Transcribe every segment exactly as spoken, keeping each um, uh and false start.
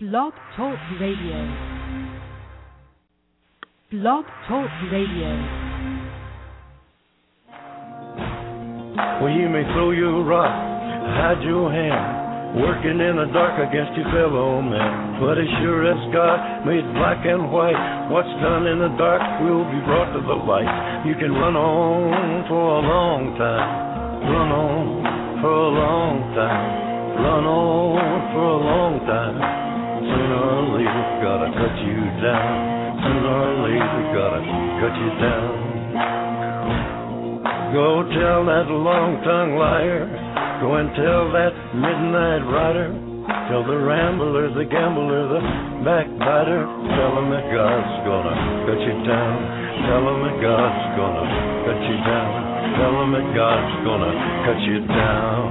Blog Talk Radio. Blog Talk Radio. Well, you may throw your rock, hide your hand, working in the dark against your fellow man. But as sure as God made black and white, what's done in the dark will be brought to the light. You can run on for a long time, run on for a long time, run on for a long time. Sooner or later, gotta cut you down. Sooner or later, gotta cut you down. Go tell that long-tongued liar. Go and tell that midnight rider. Tell the rambler, the gambler, the backbiter. Tell him that God's gonna cut you down. Tell him that God's gonna cut you down. Tell him that God's gonna cut you down.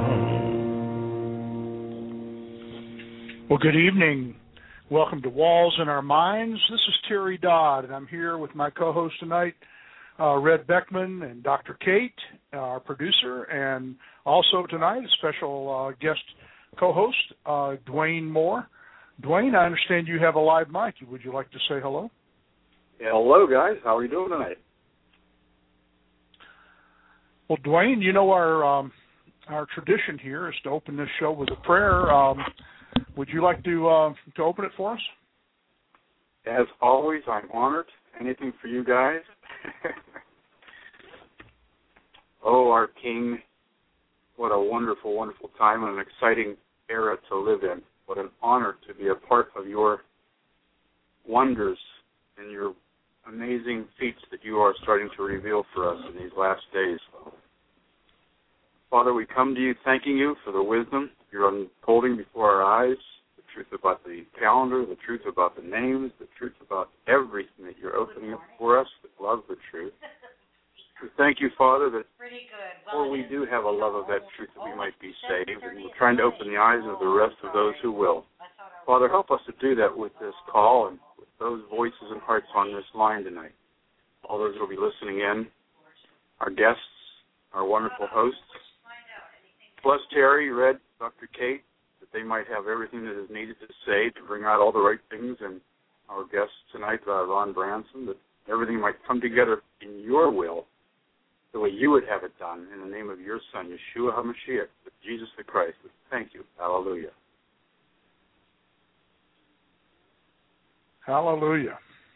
Well, good evening. Welcome to Walls in Our Minds. This is Terry Dodd, and I'm here with my co-host tonight, uh, Red Beckman, and Doctor Kate, our producer, and also tonight a special uh, guest co-host, uh, Dwayne Moore. Dwayne, I understand you have a live mic. Would you like to say hello? Yeah, hello, guys. How are you doing tonight? Well, Dwayne, you know our um, our tradition here is to open this show with a prayer. Um, Would you like to uh, to open it for us? As always, I'm honored. Anything for you guys. Oh, our King, what a wonderful, wonderful time and an exciting era to live in. What an honor to be a part of your wonders and your amazing feats that you are starting to reveal for us in these last days. Father, we come to you thanking you for the wisdom you're unfolding before our eyes, the truth about the calendar, the truth about the names, the truth about everything that you're opening up for us that love the truth. We thank you, Father, that for we do have a love of that truth that we might be saved, and we're trying to open the eyes of the rest of those who will. Father, help us to do that with this call and with those voices and hearts on this line tonight. All those who will be listening in, our guests, our wonderful hosts, plus Terry, Red, Doctor Kate, that they might have everything that is needed to say to bring out all the right things, and our guests tonight, uh, Ron Branson, that everything might come together in your will, the way you would have it done, in the name of your Son, Yeshua HaMashiach, Jesus the Christ. Thank you. Hallelujah. Hallelujah.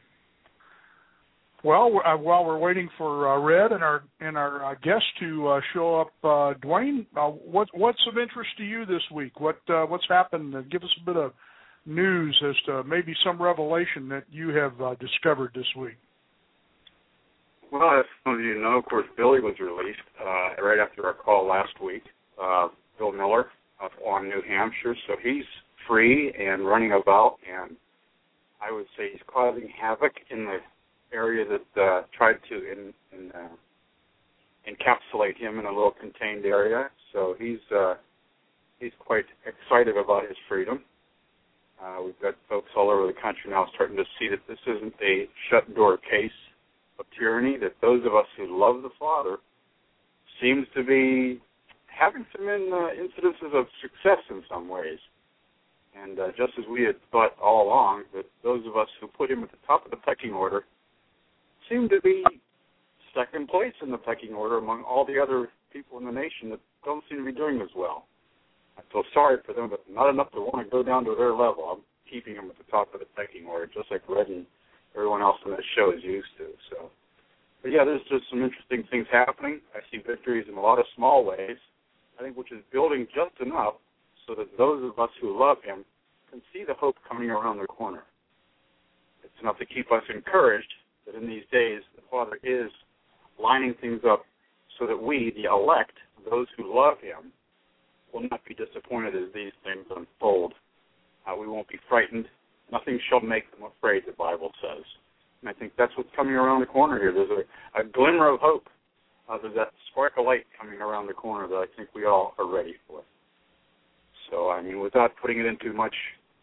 Well, uh, while we're waiting for uh, Red and our and our uh, guest to uh, show up, uh, Dwayne, uh, what what's of interest to you this week? What uh, what's happened? Uh, give us a bit of news as to maybe some revelation that you have uh, discovered this week. Well, as some of you know, of course, Billy was released uh, right after our call last week. Uh, Bill Miller of on New Hampshire, so he's free and running about, and I would say he's causing havoc in the area that uh, tried to in, in, uh, encapsulate him in a little contained area. So he's uh, he's quite excited about his freedom. Uh, we've got folks all over the country now starting to see that this isn't a shut-door case of tyranny, that those of us who love the Father seems to be having some in, uh, incidences of success in some ways. And uh, just as we had thought all along, that those of us who put him at the top of the pecking order seem to be second place in the pecking order among all the other people in the nation that don't seem to be doing as well. I feel sorry for them, but not enough to want to go down to their level. I'm keeping them at the top of the pecking order, just like Red and everyone else on this show is used to. So, but yeah, there's just some interesting things happening. I see victories in a lot of small ways, I think, which is building just enough so that those of us who love him can see the hope coming around the corner. It's enough to keep us encouraged that in these days the Father is lining things up so that we, the elect, those who love him, will not be disappointed as these things unfold. Uh, we won't be frightened. Nothing shall make them afraid, the Bible says. And I think that's what's coming around the corner here. There's a, a glimmer of hope. Uh, there's that spark of light coming around the corner that I think we all are ready for. So, I mean, without putting it into much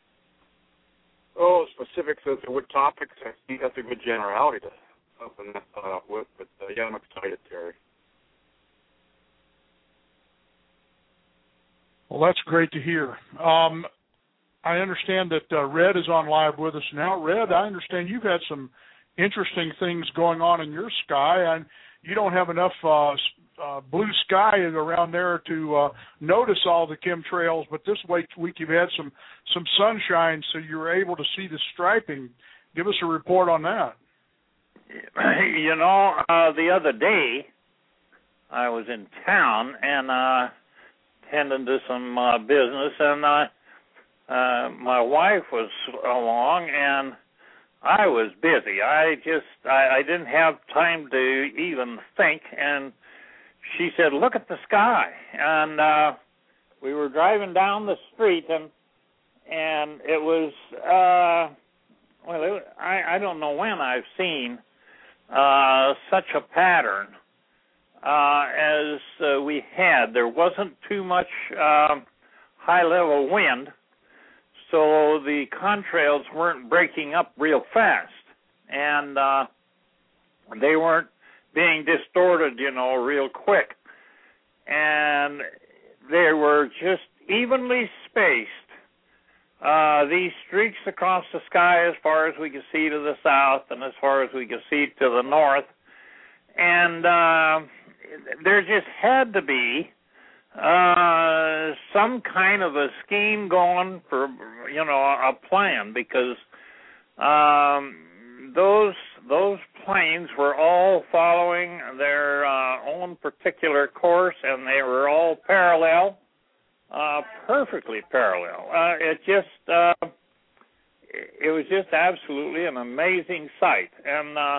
Oh, specifics as to what topics, I think that's a good generality to open that thought up with. But, uh, yeah, I'm excited, Terry. Well, that's great to hear. Um, I understand that uh, Red is on live with us now. Red, I understand you've had some interesting things going on in your sky, and you don't have enough uh, uh, blue sky around there to uh, notice all the chemtrails, but this week you've had some, some sunshine, so you were able to see the striping. Give us a report on that. You know, uh, the other day I was in town and uh, attending to some uh, business, and uh, uh, my wife was along, and I was busy. I just, I, I didn't have time to even think, and she said, look at the sky. And uh, we were driving down the street, and and it was, uh, well, it, I, I don't know when I've seen uh, such a pattern uh, as uh, we had. There wasn't too much uh, high-level wind, so the contrails weren't breaking up real fast, and uh, they weren't being distorted, you know, real quick. And they were just evenly spaced, uh, these streaks across the sky as far as we could see to the south and as far as we could see to the north. And uh, there just had to be Uh, some kind of a scheme going for, you know, a plan, because um, those those planes were all following their uh, own particular course, and they were all parallel, uh, perfectly parallel. Uh, it just uh, it was just absolutely an amazing sight, and uh,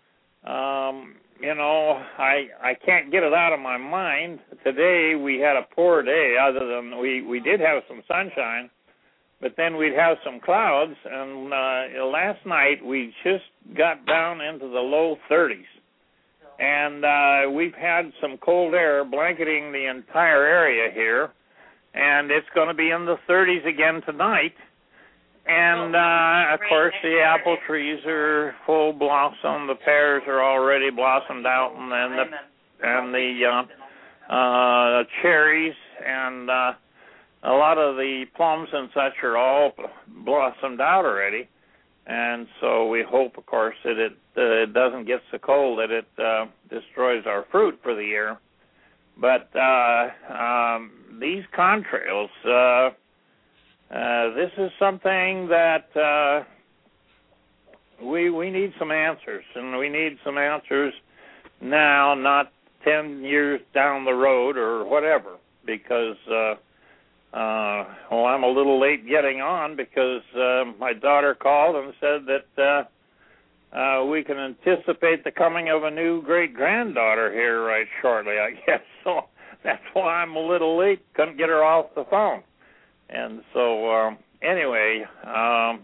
um, you know, I I can't get it out of my mind. Today we had a poor day, other than we, we did have some sunshine, but then we'd have some clouds, and uh, last night we just got down into the low thirties. And uh, we've had some cold air blanketing the entire area here, and it's going to be in the thirties again tonight. And, uh, of course, the apple trees are full blossom. The pears are already blossomed out, and then the, and the uh, uh, cherries and uh, a lot of the plums and such are all blossomed out already. And so we hope, of course, that it, uh, it doesn't get so cold that it uh, destroys our fruit for the year. But uh, um, these contrails... Uh, Uh, this is something that uh, we we need some answers, and we need some answers now, not ten years down the road or whatever, because, uh, uh, well, I'm a little late getting on because uh, my daughter called and said that uh, uh, we can anticipate the coming of a new great-granddaughter here right shortly, I guess. So that's why I'm a little late, couldn't get her off the phone. And so, um, anyway, um,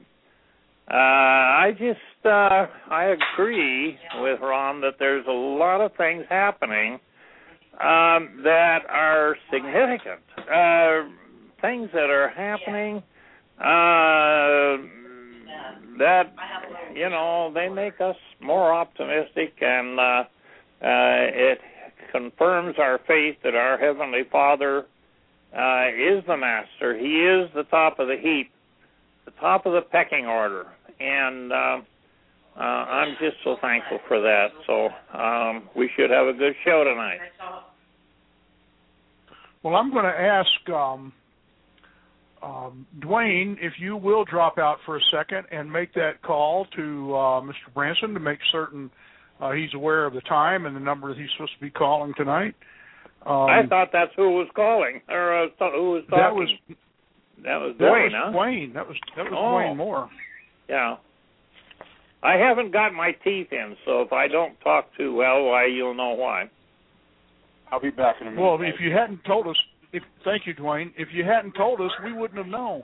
uh, I just, uh, I agree with Ron that there's a lot of things happening um, that are significant, uh, things that are happening uh, that, you know, they make us more optimistic, and uh, uh, it confirms our faith that our Heavenly Father Uh, is the master. He is the top of the heap, the top of the pecking order, and uh, uh, I'm just so thankful for that. So um, we should have a good show tonight. Well, I'm going to ask um, um, Dwayne if you will drop out for a second and make that call to uh, Mister Branson to make certain uh, he's aware of the time and the number that he's supposed to be calling tonight. Um, I thought that's who was calling, or uh, who was talking. That was that was that Dwayne, was huh? Dwayne. That was that was oh. Dwayne Moore. Yeah. I haven't got my teeth in, so if I don't talk too well, why you'll know why. I'll be back in a minute. Well, if you hadn't told us, if thank you, Dwayne. If you hadn't told us, we wouldn't have known.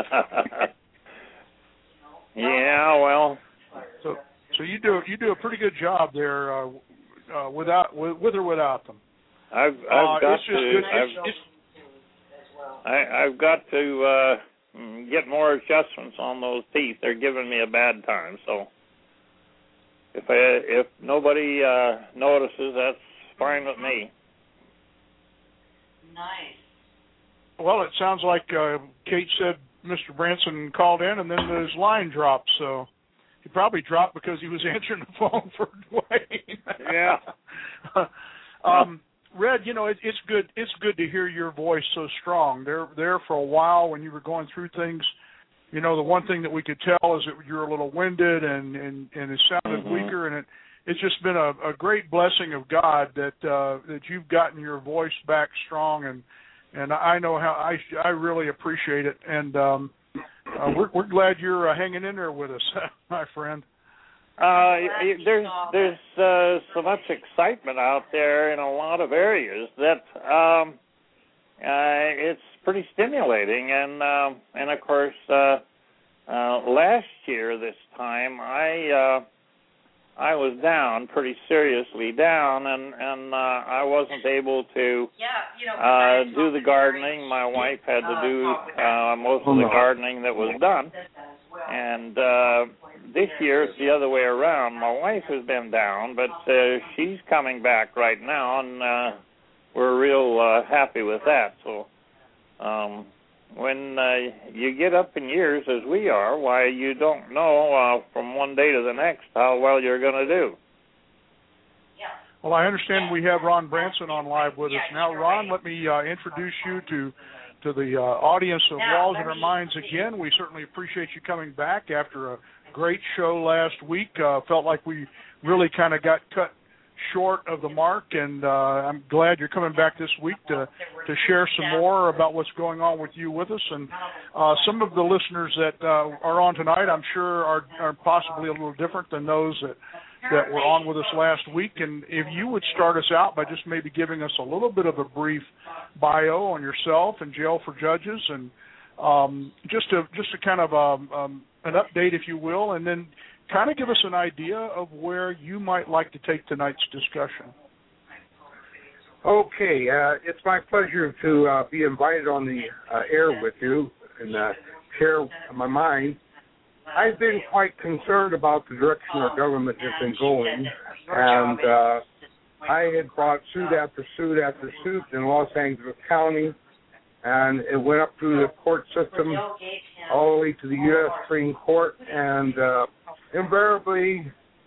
Yeah, well. So so you do you do a pretty good job there, uh, uh, without with, with or without them. I've I've uh, got it's just to good. I've, It's, it's, I, I've got to uh, get more adjustments on those teeth. They're giving me a bad time. So if I, if nobody uh, notices, that's fine with me. Nice. well, it sounds like uh, Kate said Mister Branson called in, and then his line dropped. So he probably dropped because he was answering the phone for Dwayne. Yeah. um, Red, you know, it, it's good. It's good to hear your voice so strong. There, there for a while when you were going through things. You know, the one thing that we could tell is that you're a little winded and and, and it sounded mm-hmm. weaker, and it. It's just been a, a great blessing of God that uh, that you've gotten your voice back strong, and and I know how I I really appreciate it, and um, uh, we're we're glad you're uh, hanging in there with us, my friend. Uh, there's there's uh, so much excitement out there in a lot of areas that um, uh, it's pretty stimulating, and uh, and of course uh, uh, last year this time I. Uh, I was down, pretty seriously down, and, and uh, I wasn't able to uh, do the gardening. My wife had to do uh, most of the gardening that was done. And uh, this year it's the other way around. My wife has been down, but uh, she's coming back right now, and uh, we're real uh, happy with that. So um, when uh, you get up in years, as we are, why, you don't know uh, from one day to the next how well you're going to do. Well, I understand we have Ron Branson on live with us now. Ron, let me uh, introduce you to to the uh, audience of Walls in Our Minds again. We certainly appreciate you coming back after a great show last week. Uh, felt like we really kind of got cut short of the mark, and uh, I'm glad you're coming back this week to to share some more about what's going on with you with us. And uh, some of the listeners that uh, are on tonight, I'm sure, are, are possibly a little different than those that, that were on with us last week. And if you would start us out by just maybe giving us a little bit of a brief bio on yourself and Jail for Judges, and um, just to just to kind of um, um, an update, if you will, and then kind of give us an idea of where you might like to take tonight's discussion. Okay, uh, it's my pleasure to uh, be invited on the uh, air with you and uh, share my mind. I've been quite concerned about the direction our government has been going, and uh, I had brought suit after suit after suit in Los Angeles County, and it went up through the court system all the way to the U S Supreme Court, and uh, invariably,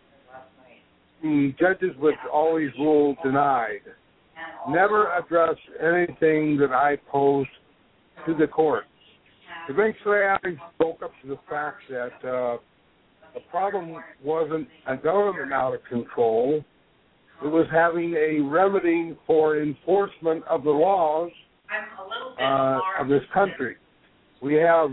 the judges would always rule denied, never address anything that I posed to the court. Eventually, I spoke up to the fact that uh, the problem wasn't a government out of control. It was having a remedy for enforcement of the laws uh, of this country. We have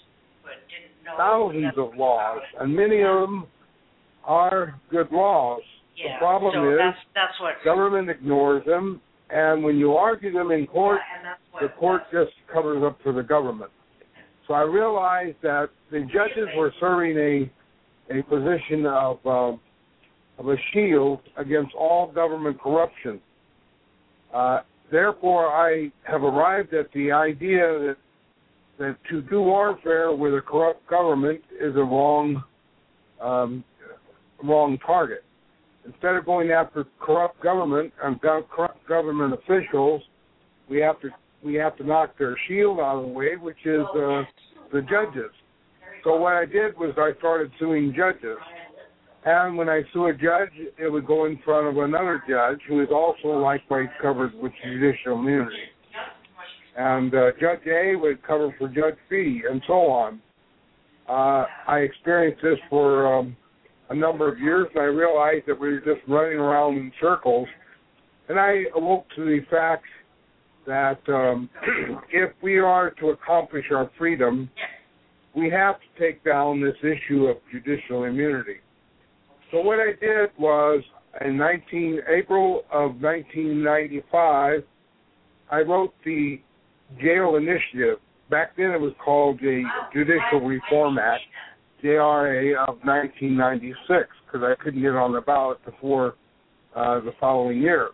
thousands of laws, and many of them are good laws. Yeah, the problem so is that's, that's what government ignores them, and when you argue them in court, yeah, the court just covers up for the government. So I realized that the judges were serving a a position of uh, of a shield against all government corruption. Uh, therefore, I have arrived at the idea that that to do warfare with a corrupt government is a wrong, um, wrong target. Instead of going after corrupt government and corrupt government officials, we have to we have to knock their shield out of the way, which is uh, the judges. So what I did was I started suing judges, and when I sue a judge, it would go in front of another judge who is also likewise covered with judicial immunity. And uh, Judge A would cover for Judge B, and so on. Uh, I experienced this for um, a number of years, and I realized that we were just running around in circles. And I awoke to the fact that um, if we are to accomplish our freedom, we have to take down this issue of judicial immunity. So what I did was, in nineteen, April of nineteen ninety-five, I wrote the Jail Initiative. Back then it was called the Judicial Reform Act, J R A, of nineteen ninety-six, because I couldn't get on the ballot before uh, the following year.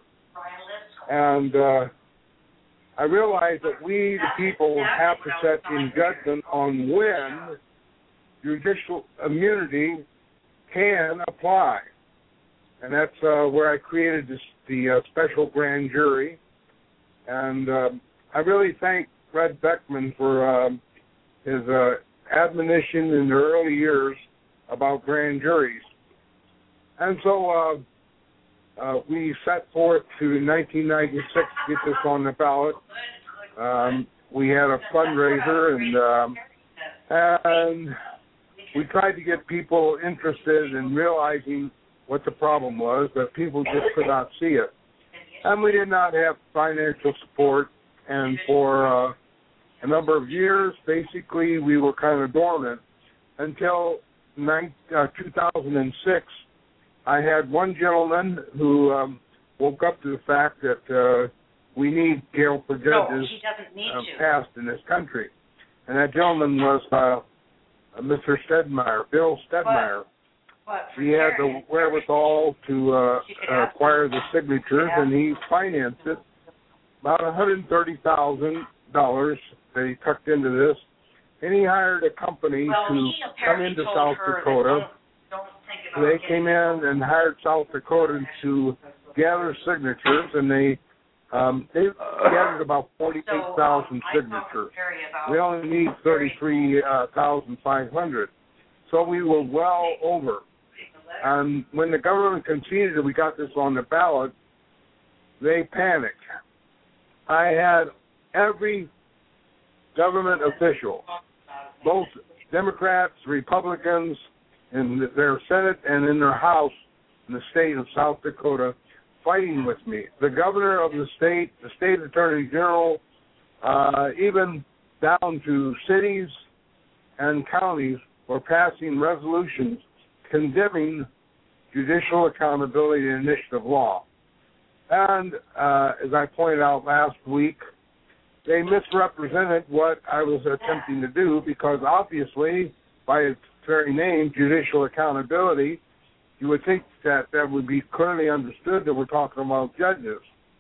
And uh, I realized that we, the people, have to set in judgment on when judicial immunity can apply. And that's uh, where I created this, the uh, special grand jury. And uh, I really thank Red Beckman for um, his uh, admonition in the early years about grand juries. And so uh, uh, we set forth to nineteen ninety-six to get this on the ballot. Um, we had a fundraiser, and um, and we tried to get people interested in realizing what the problem was, but people just could not see it. And we did not have financial support, and for uh, a number of years, basically, we were kind of dormant until nine, uh, two thousand six. I had one gentleman who um, woke up to the fact that uh, we need jail for judges no, he doesn't need uh, to. passed in this country. And that gentleman was uh, uh, Mister Stedmeyer, Bill Stedmeyer. But, but he had the wherewithal to uh, uh, acquire the signatures, and he financed it. About one hundred thirty thousand dollars that he tucked into this. And he hired a company well, to come into South Dakota. Don't, don't they came in and hired South Dakota to gather signatures, and they um, they gathered about forty-eight thousand so, um, signatures. We only need thirty-three thousand five hundred. So we were well over. And when the government conceded that we got this on the ballot, they panicked. I had every government official, both Democrats, Republicans, in their Senate and in their House in the state of South Dakota, fighting with me. The governor of the state, the state attorney general, uh, even down to cities and counties were passing resolutions condemning judicial accountability and initiative law. And uh, as I pointed out last week, they misrepresented what I was attempting to do, because obviously, by its very name, judicial accountability, you would think that that would be clearly understood that we're talking about judges.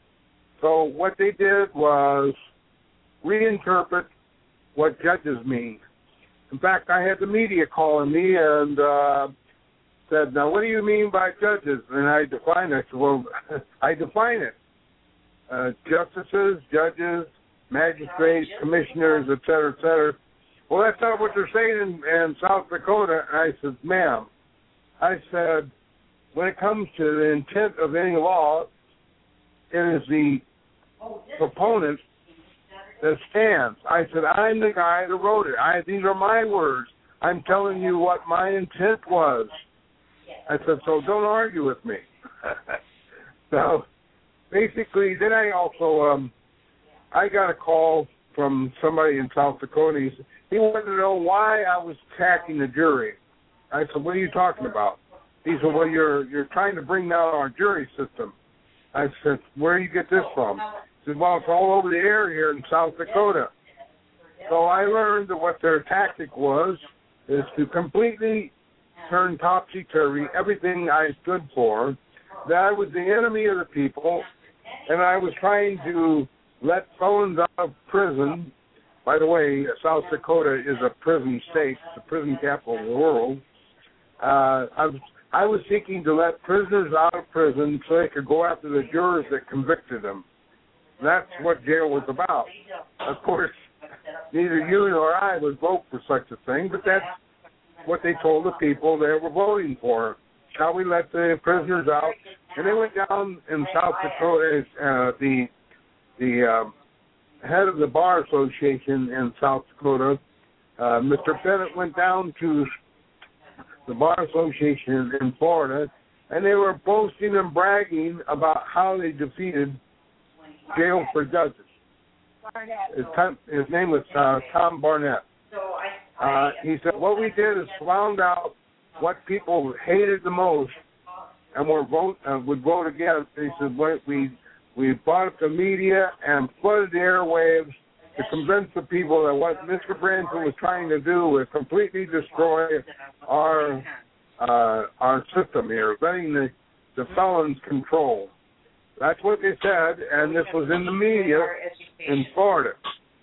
So what they did was reinterpret what judges mean. In fact, I had the media calling me and uh, said, now, what do you mean by judges? And I defined it. I said, well, I define it. Uh, justices, judges, magistrates, commissioners, et cetera, et cetera. Well, that's not what they're saying in, in South Dakota. And I said, ma'am, I said, when it comes to the intent of any law, it is the proponent that stands. I said, I'm the guy that wrote it. I, these are my words. I'm telling you what my intent was. I said, so don't argue with me. So basically, then I also, um, I got a call from somebody in South Dakota. He, said, he wanted to know why I was attacking the jury. I said, what are you talking about? He said, well, you're you're trying to bring down our jury system. I said, where do you get this from? He said, well, it's all over the air here in South Dakota. So I learned that what their tactic was is to completely turn topsy-turvy everything I stood for, that I was the enemy of the people, and I was trying to let felons out of prison. By the way, South Dakota is a prison state. It's the prison capital of the world. Uh, I was I was seeking to let prisoners out of prison so they could go after the jurors that convicted them. That's what jail was about. Of course, neither you nor I would vote for such a thing, but that's what they told the people they were voting for. Shall we let the prisoners out? And they went down in South Dakota. Uh, the the uh, head of the Bar Association in South Dakota, uh, Mister Bennett, went down to the Bar Association in Florida, and they were boasting and bragging about how they defeated jail for judges. His, time, his name was uh, Tom Barnett. Uh, he said, what we did is found out what people hated the most and were vote, uh, would vote against. He said, we, we bought up the media and flooded the airwaves to convince the people that what Mister Branson was trying to do was completely destroy our uh, our system here, letting the, the felons control. That's what they said, and this was in the media in Florida.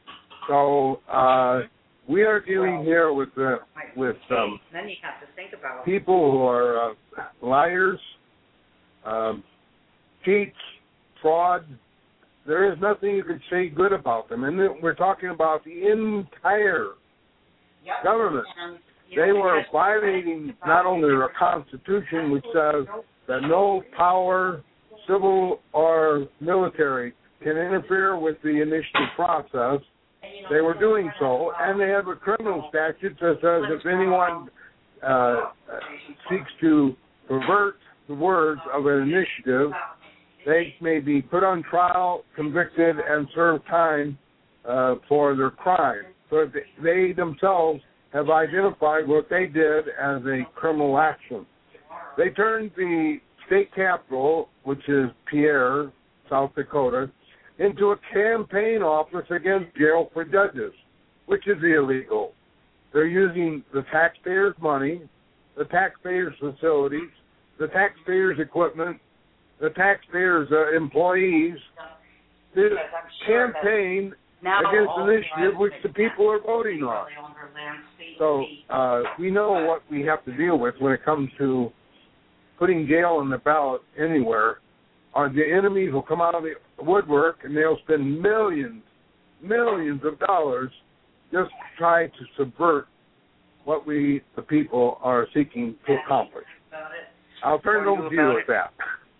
So uh, we are dealing here with uh, with um, people who are uh, liars, um, cheats, fraud. There is nothing you could say good about them. And we're talking about the entire government. They were violating not only our Constitution, which says that no power, civil or military, can interfere with the initiative process. They were doing so, and they have a criminal statute that says if anyone uh, seeks to pervert the words of an initiative, they may be put on trial, convicted, and serve time uh, for their crime. So they themselves have identified what they did as a criminal action. They turned the state capital, which is Pierre, South Dakota, into a campaign office against jail for judges, which is illegal. They're using the taxpayers' money, the taxpayers' facilities, the taxpayers' equipment, the taxpayers' uh, employees, to campaign against an initiative which the people are voting on. So uh, we know what we have to deal with when it comes to putting jail on the ballot anywhere. Or the enemies will come out of the woodwork and they'll spend millions, millions of dollars just to try to subvert what we, the people, are seeking to accomplish. I'll turn it over to you with that.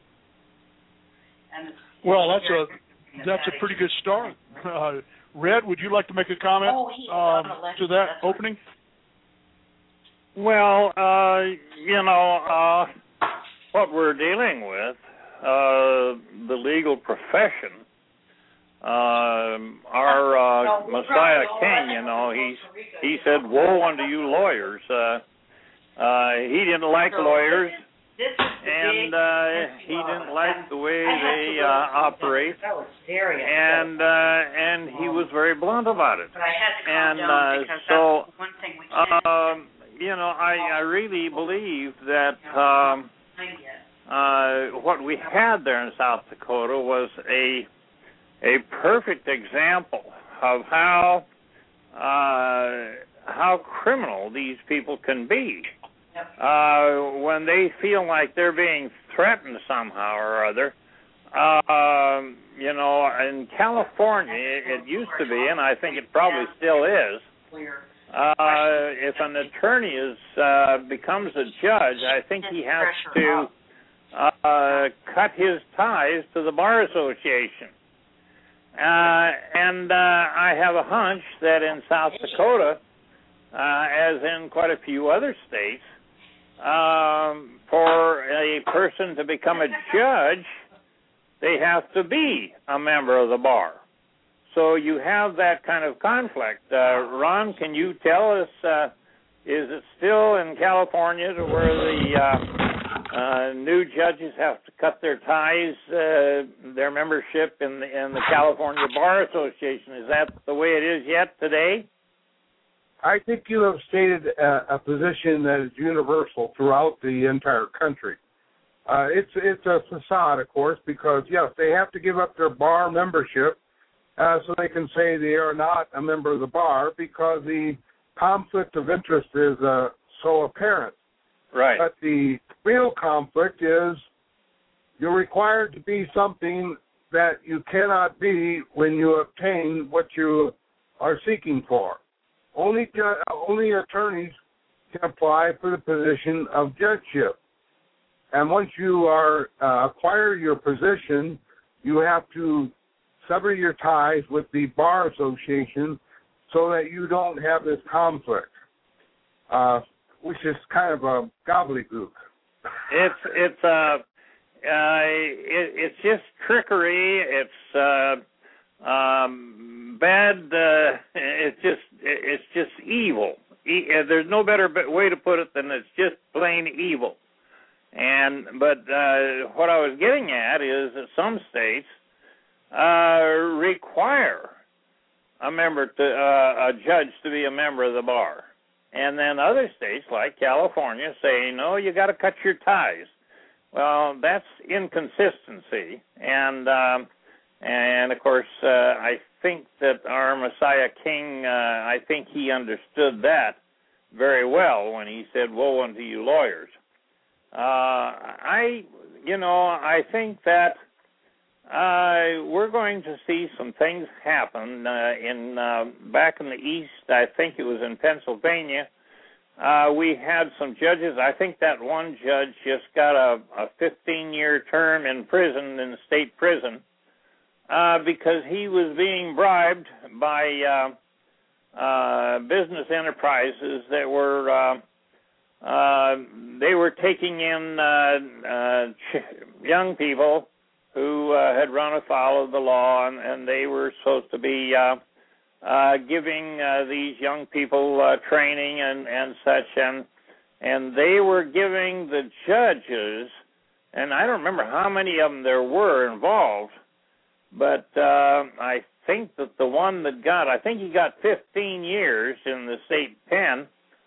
Well, that's a that's a pretty good start. Uh, Red, would you like to make a comment um, to that opening? Well, uh, you know, uh, what we're dealing with, uh, the legal profession, uh, our uh, Messiah King, you know, he's, he said, woe unto you lawyers. Uh, uh, he didn't like lawyers, and uh, he didn't like the way they uh, operate, and uh, and he was very blunt about it. And uh, so, um, you know, I, I really believe that um, uh, what we had there in South Dakota was a a perfect example of how uh, how criminal these people can be. Uh, when they feel like they're being threatened somehow or other, uh, you know, in California, it, it used to be, and I think it probably still is, uh, if an attorney is uh, becomes a judge, I think he has to uh, cut his ties to the Bar Association. Uh, and uh, I have a hunch that in South Dakota, uh, as in quite a few other states, Um, for a person to become a judge, they have to be a member of the bar. So you have that kind of conflict. Uh, Ron, can you tell us, uh, is it still in California to where the uh, uh, new judges have to cut their ties, uh, their membership in the, in the California Bar Association? Is that the way it is yet today? I think you have stated a, a position that is universal throughout the entire country. Uh, it's it's a facade, of course, because, yes, they have to give up their bar membership uh, so they can say they are not a member of the bar because the conflict of interest is uh, so apparent. Right. But the real conflict is you're required to be something that you cannot be when you obtain what you are seeking for. Only only attorneys can apply for the position of judgeship. And once you are uh, acquire your position, you have to sever your ties with the Bar Association so that you don't have this conflict, uh, which is kind of a gobbledygook. It's it's uh, uh it, it's just trickery. It's uh, um, bad. Uh, it's just it's just evil. E- there's no better way to put it than it's just plain evil. And but uh, what I was getting at is that some states uh, require a member to uh, a judge to be a member of the bar, and then other states like California say no, you got to cut your ties. Well, that's inconsistency, and um, and of course uh, I think that our Messiah King, uh, I think he understood that very well when he said, "Woe unto you lawyers." Uh, I, you know, I think that uh, we're going to see some things happen uh, in uh, back in the East. I think it was in Pennsylvania. Uh, we had some judges. I think that one judge just got a fifteen-year term in prison, in the state prison, uh, because he was being bribed by uh, uh, business enterprises that were uh, uh, they were taking in uh, uh, ch- young people who uh, had run afoul of the law, and, and they were supposed to be uh, uh, giving uh, these young people uh, training and, and such, and and they were giving the judges, and I don't remember how many of them there were involved, but uh, I think that the one that got, I think he got fifteen years in the state pen.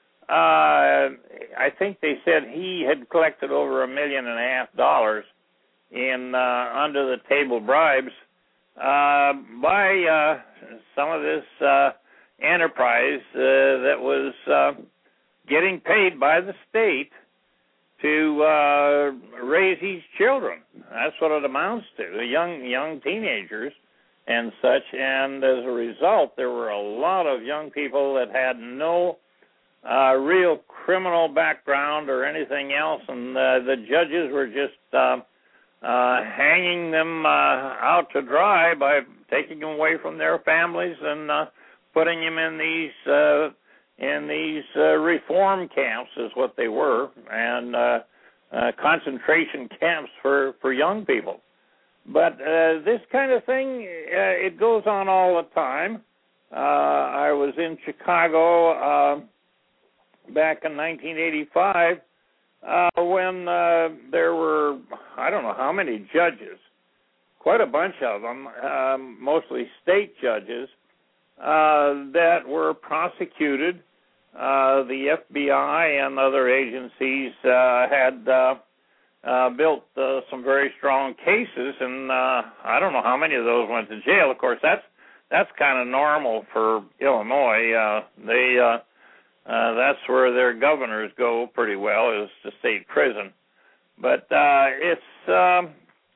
Uh, I think they said he had collected over a million and a half dollars in uh, under-the-table bribes uh, by uh, some of this uh, enterprise uh, that was uh, getting paid by the state to uh, raise these children. That's what it amounts to, young young teenagers and such. And as a result, there were a lot of young people that had no uh, real criminal background or anything else, and uh, the judges were just uh, uh, hanging them uh, out to dry by taking them away from their families and uh, putting them in these uh, in these uh, reform camps, is what they were, and uh, uh, concentration camps for, for young people. But uh, this kind of thing, uh, it goes on all the time. Uh, I was in Chicago uh, back in nineteen eighty-five uh, when uh, there were, I don't know how many judges, quite a bunch of them, um, mostly state judges, uh, that were prosecuted. Uh, the F B I and other agencies uh, had uh, uh, built uh, some very strong cases, and uh, I don't know how many of those went to jail. Of course, that's that's kind of normal for Illinois. Uh, they uh, uh, that's where their governors go pretty well, is to state prison. But uh, it's um,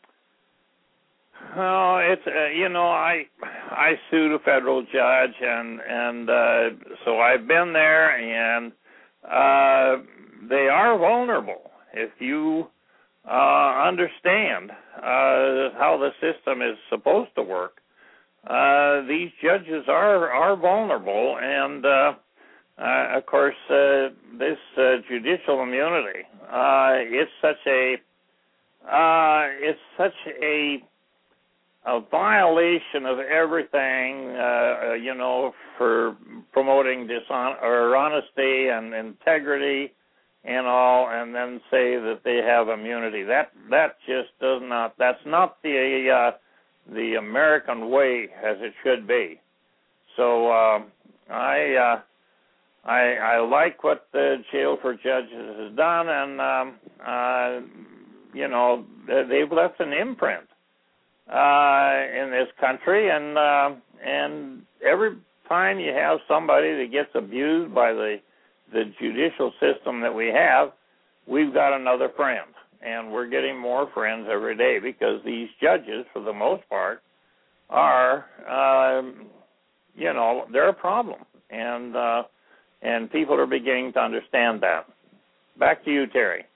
oh, it's uh, you know I I sued a federal judge, and and uh, so I've been there, and uh, they are vulnerable if you uh, understand uh, how the system is supposed to work. Uh, these judges are are vulnerable, and uh, uh, of course uh, this uh, judicial immunity. Uh, it's such a uh, it's such a a violation of everything, uh, you know, for promoting dishon- or honesty and integrity and all, and then say that they have immunity. That that just does not. That's not the uh, the American way, as it should be. So uh, I, uh, I I like what the Jail for Judges has done, and um, uh, you know, they've left an imprint Uh, in this country, and uh, and every time you have somebody that gets abused by the the judicial system that we have, we've got another friend, and we're getting more friends every day, because these judges, for the most part, are um, you know they're a problem, and uh, and people are beginning to understand that. Back to you, Terry.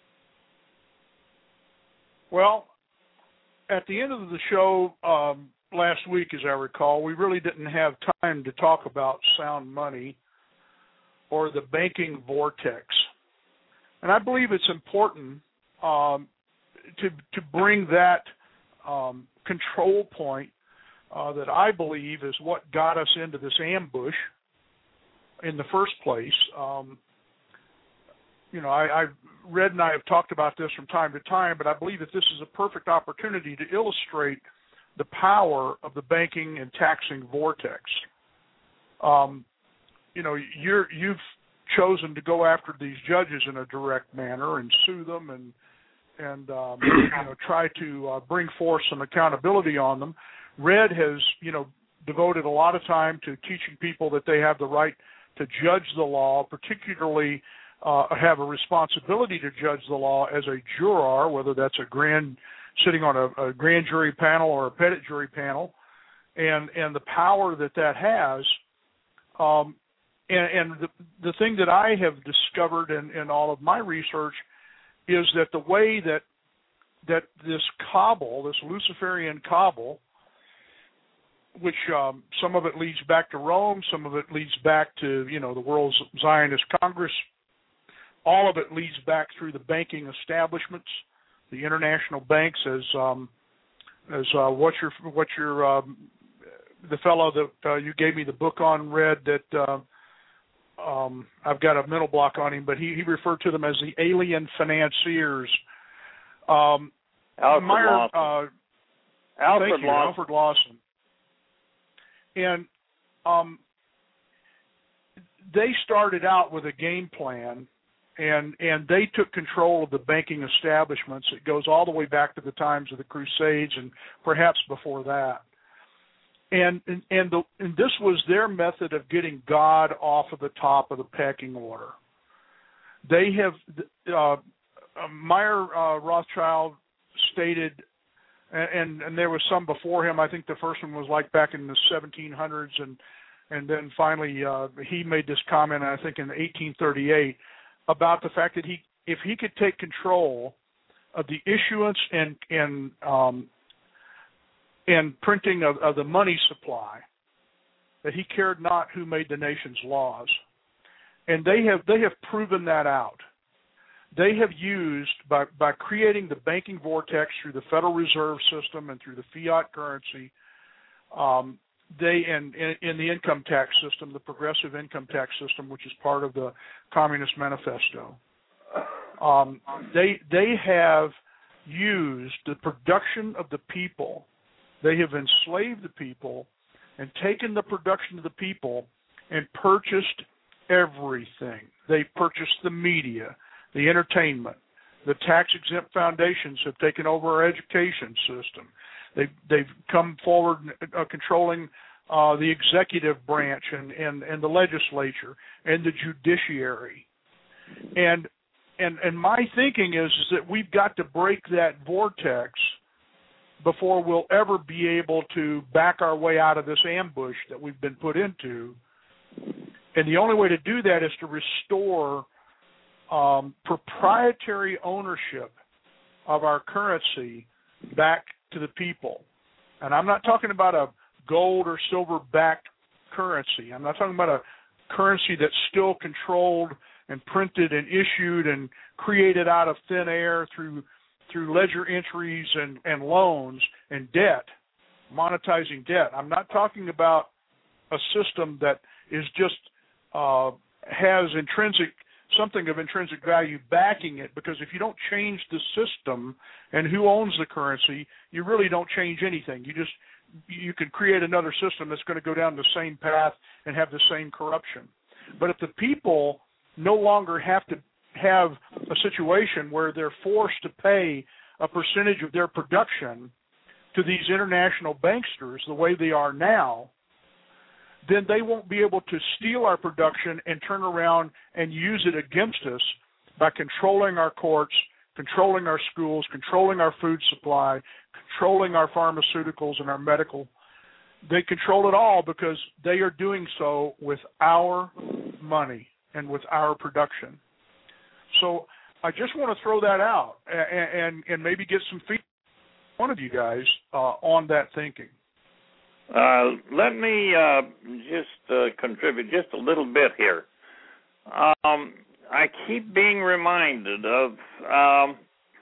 Well, at the end of the show um, last week, as I recall, we really didn't have time to talk about sound money or the banking vortex. And I believe it's important um, to to bring that um, control point uh, that I believe is what got us into this ambush in the first place. Um, you know, I, I've Red and I have talked about this from time to time, but I believe that this is a perfect opportunity to illustrate the power of the banking and taxing vortex. Um, you know, you're, you've chosen to go after these judges in a direct manner and sue them and and um, you know try to uh, bring forth some accountability on them. Red has you know devoted a lot of time to teaching people that they have the right to judge the law, particularly Uh, have a responsibility to judge the law as a juror, whether that's a grand sitting on a, a grand jury panel or a petit jury panel, and and the power that that has. Um, and and the, the thing that I have discovered in, in all of my research is that the way that that this cabal, this Luciferian cabal, which um, some of it leads back to Rome, some of it leads back to, you know, the World Zionist Congress, all of it leads back through the banking establishments, the international banks, as um, as uh, what's your what's your um, the fellow that uh, you gave me the book on, read that uh, um, I've got a mental block on him, but he, he referred to them as the alien financiers. Um, Alfred Meyer, Lawson. Uh, Alfred thank you, Lawson. Alfred Lawson. And um, they started out with a game plan, and and they took control of the banking establishments. It goes all the way back to the times of the Crusades and perhaps before that. And and and, the, and this was their method of getting God off of the top of the pecking order. They have uh, Meyer uh, Rothschild stated, and and there was some before him. I think the first one was like back in the seventeen hundreds, and and then finally uh, he made this comment, I think in eighteen thirty-eight, about the fact that he, if he could take control of the issuance and and um, and printing of, of the money supply, that he cared not who made the nation's laws. And they have they have proven that out. They have used, by, by creating the banking vortex through the Federal Reserve System and through the fiat currency, um, they and in the income tax system, the progressive income tax system, which is part of the Communist Manifesto, um, they they have used the production of the people. They have enslaved the people and taken the production of the people and purchased everything. They purchased the media, the entertainment. The tax-exempt foundations have taken over our education system. They've, they've come forward uh, controlling uh, the executive branch and, and, and the legislature and the judiciary. And and and my thinking is, is that we've got to break that vortex before we'll ever be able to back our way out of this ambush that we've been put into. And the only way to do that is to restore um, proprietary ownership of our currency back to the people. And I'm not talking about a gold or silver-backed currency. I'm not talking about a currency that's still controlled and printed and issued and created out of thin air through through ledger entries and, and loans and debt, monetizing debt. I'm not talking about a system that is just uh, has intrinsic something of intrinsic value backing it, because if you don't change the system and who owns the currency, you really don't change anything. You just you can create another system that's going to go down the same path and have the same corruption. But if the people no longer have to have a situation where they're forced to pay a percentage of their production to these international banksters the way they are now, then they won't be able to steal our production and turn around and use it against us by controlling our courts, controlling our schools, controlling our food supply, controlling our pharmaceuticals and our medical. They control it all because they are doing so with our money and with our production. So I just want to throw that out and, and, and maybe get some feedback from one of you guys uh, on that thinking. Uh, let me uh, just uh, contribute just a little bit here. Um, I keep being reminded of um,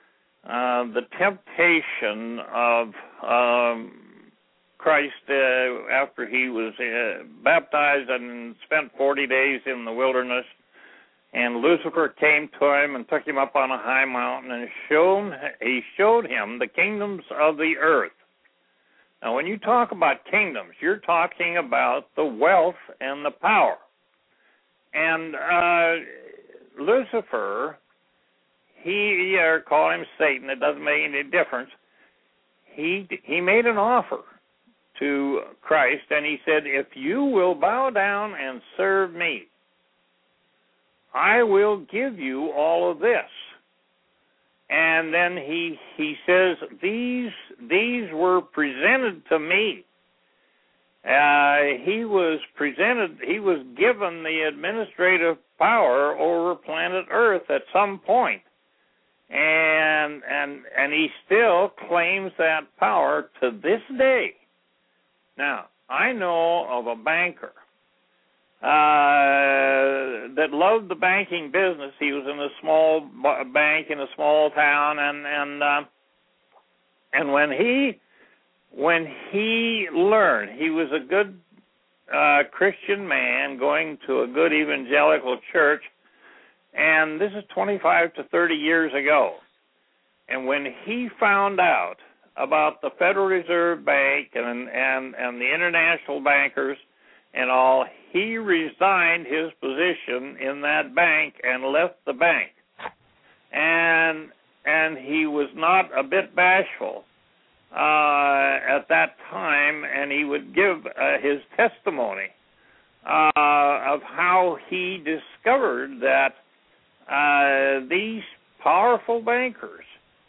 uh, the temptation of um, Christ uh, after he was uh, baptized and spent forty days in the wilderness. And Lucifer came to him and took him up on a high mountain and shown, he showed him the kingdoms of the earth. Now, when you talk about kingdoms, you're talking about the wealth and the power. And uh, Lucifer, he, or call him Satan, it doesn't make any difference. He he made an offer to Christ, and he said, if you will bow down and serve me, I will give you all of this. And then he he says, these these were presented to me. Uh, he was presented, he was given the administrative power over planet Earth at some point. And and and he still claims that power to this day. Now, I know of a banker Uh, that loved the banking business. He was in a small bank in a small town, and and uh, and when he when he learned, he was a good uh, Christian man going to a good evangelical church, and this is twenty-five to thirty years ago. And when he found out about the Federal Reserve Bank and and and the international bankers and all, he resigned his position in that bank and left the bank. And and he was not a bit bashful uh, at that time, and he would give uh, his testimony uh, of how he discovered that uh, these powerful bankers,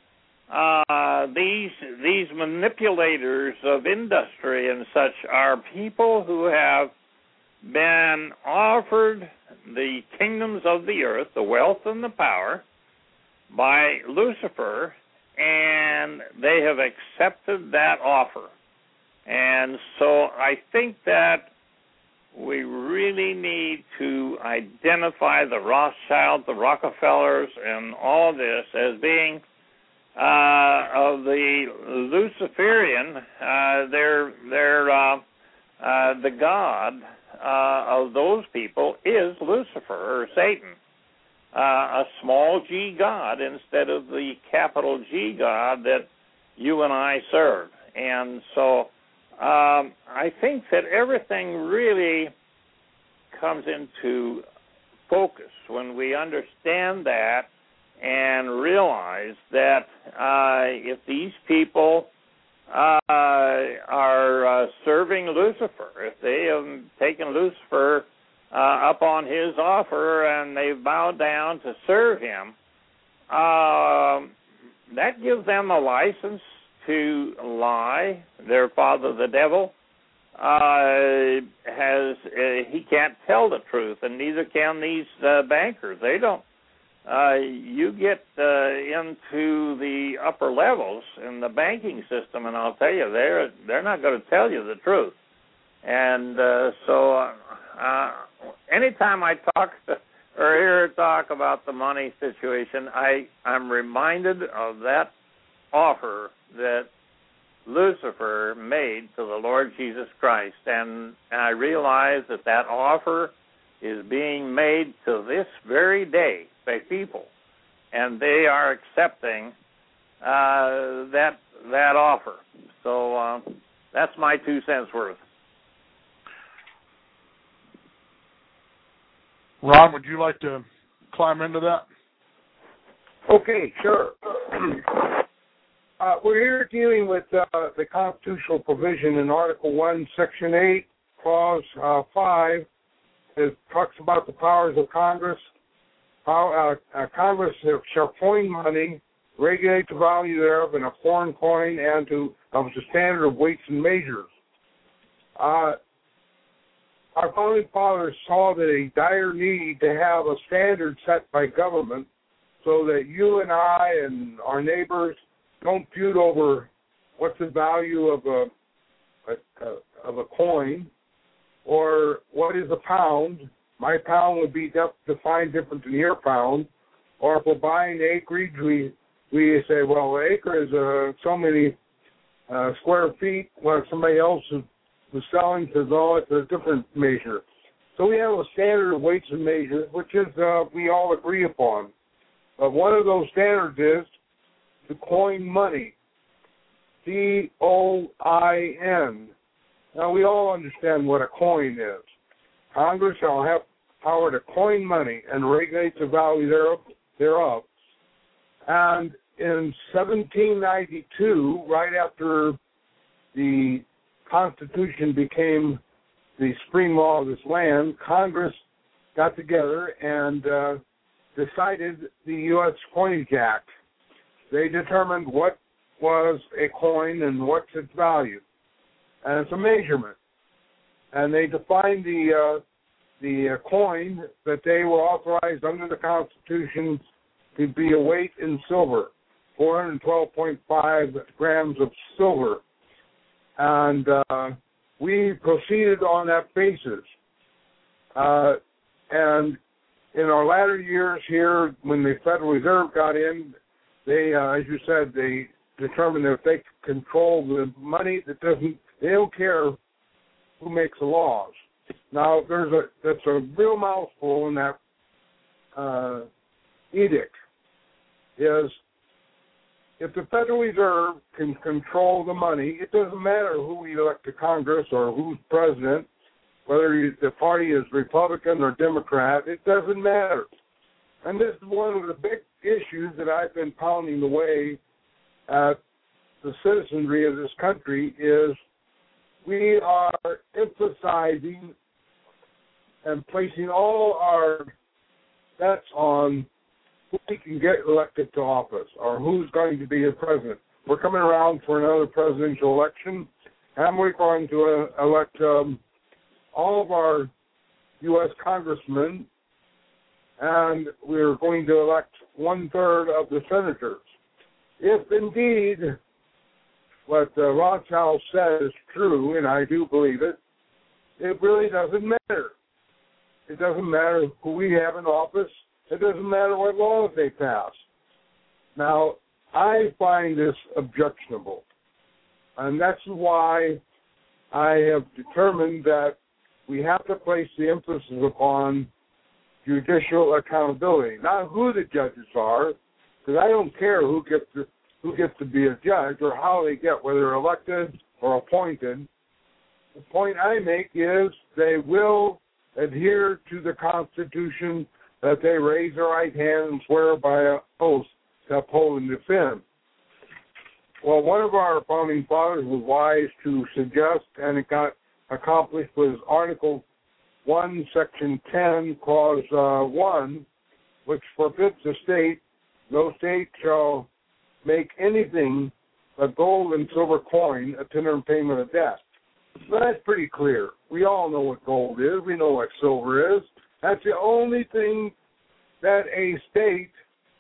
uh, these these manipulators of industry and such, are people who have been offered the kingdoms of the earth, the wealth and the power, by Lucifer, and they have accepted that offer. And so I think that we really need to identify the Rothschilds, the Rockefellers, and all this as being uh, of the Luciferian. Uh, they're they're uh, uh, the god uh, of those people is Lucifer or Satan, uh, a small g god instead of the capital G God that you and I serve. And so Um, I think that everything really comes into focus when we understand that and realize that uh, if these people uh, are uh, serving Lucifer, if they have taken Lucifer uh, up on his offer and they've bowed down to serve him, uh, that gives them a license to lie. Their father, the devil, uh, has uh, he can't tell the truth, and neither can these uh, bankers. They don't. Uh, you get uh, into the upper levels in the banking system, and I'll tell you, they're they're not going to tell you the truth. And uh, so, uh, uh, anytime I talk to, or hear talk about the money situation, I I'm reminded of that offer that Lucifer made to the Lord Jesus Christ, and, and I realize that that offer is being made to this very day by people, and they are accepting uh, that that offer. So uh, that's my two cents worth. Ron, would you like to climb into that? Okay, sure. Uh, we're here dealing with uh, the constitutional provision in Article one, Section eight, Clause uh, five. It talks about the powers of Congress. How, uh, uh, Congress shall coin money, regulate the value thereof in a foreign coin, and to of the standard of weights and measures. Uh, our founding fathers saw that a dire need to have a standard set by government so that you and I and our neighbors don't feud over what's the value of a, a, a of a coin, or what is a pound. My pound would be def- defined different than your pound. Or if we're buying acreage, we we say, well, an acre is uh, so many uh, square feet. While somebody else is, was selling says, oh, it's a different measure. So we have a standard of weights and measures, which is uh, we all agree upon. But one of those standards is to coin money, C O I N. Now, we all understand what a coin is. Congress shall have power to coin money and regulate the value thereof. thereof. And in seventeen ninety-two, right after the Constitution became the supreme law of this land, Congress got together and uh, decided the U S Coinage Act. they determined what was a coin and what's its value. And it's a measurement. And they defined the uh, the uh, coin that they were authorized under the Constitution to be a weight in silver, four hundred twelve point five grams of silver. And uh, we proceeded on that basis. Uh, and in our latter years here, when the Federal Reserve got in, they, uh, as you said, they determined that if they control the money, that doesn't, they don't care who makes the laws. Now, there's a that's a real mouthful in that uh, edict. Is if the Federal Reserve can control the money, it doesn't matter who we elect to Congress or who's president, whether you, the party is Republican or Democrat, it doesn't matter. And this is one of the big issues that I've been pounding away at the citizenry of this country is we are emphasizing and placing all our bets on who we can get elected to office or who's going to be the president. We're coming around for another presidential election, and we're going to uh, elect um, all of our U S congressmen, and we're going to elect one-third of the senators. If indeed what uh, Rothschild said is true, and I do believe it, it really doesn't matter. It doesn't matter who we have in office. It doesn't matter what laws they pass. Now, I find this objectionable, and that's why I have determined that we have to place the emphasis upon judicial accountability, not who the judges are, because I don't care who gets to, who gets to be a judge or how they get, whether they're elected or appointed. The point I make is they will adhere to the Constitution that they raise their right hand and swear by an oath to uphold and defend. Well, one of our founding fathers was wise to suggest, and it got accomplished, was Article one, Section ten, Clause uh, one, which forbids the state, no state shall make anything but gold and silver coin a tender in payment of debt. So that's pretty clear. We all know what gold is. We know what silver is. That's the only thing that a state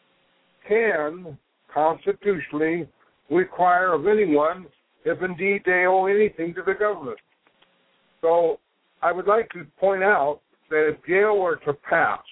can constitutionally require of anyone if indeed they owe anything to the government. So I would like to point out that if jail were to pass,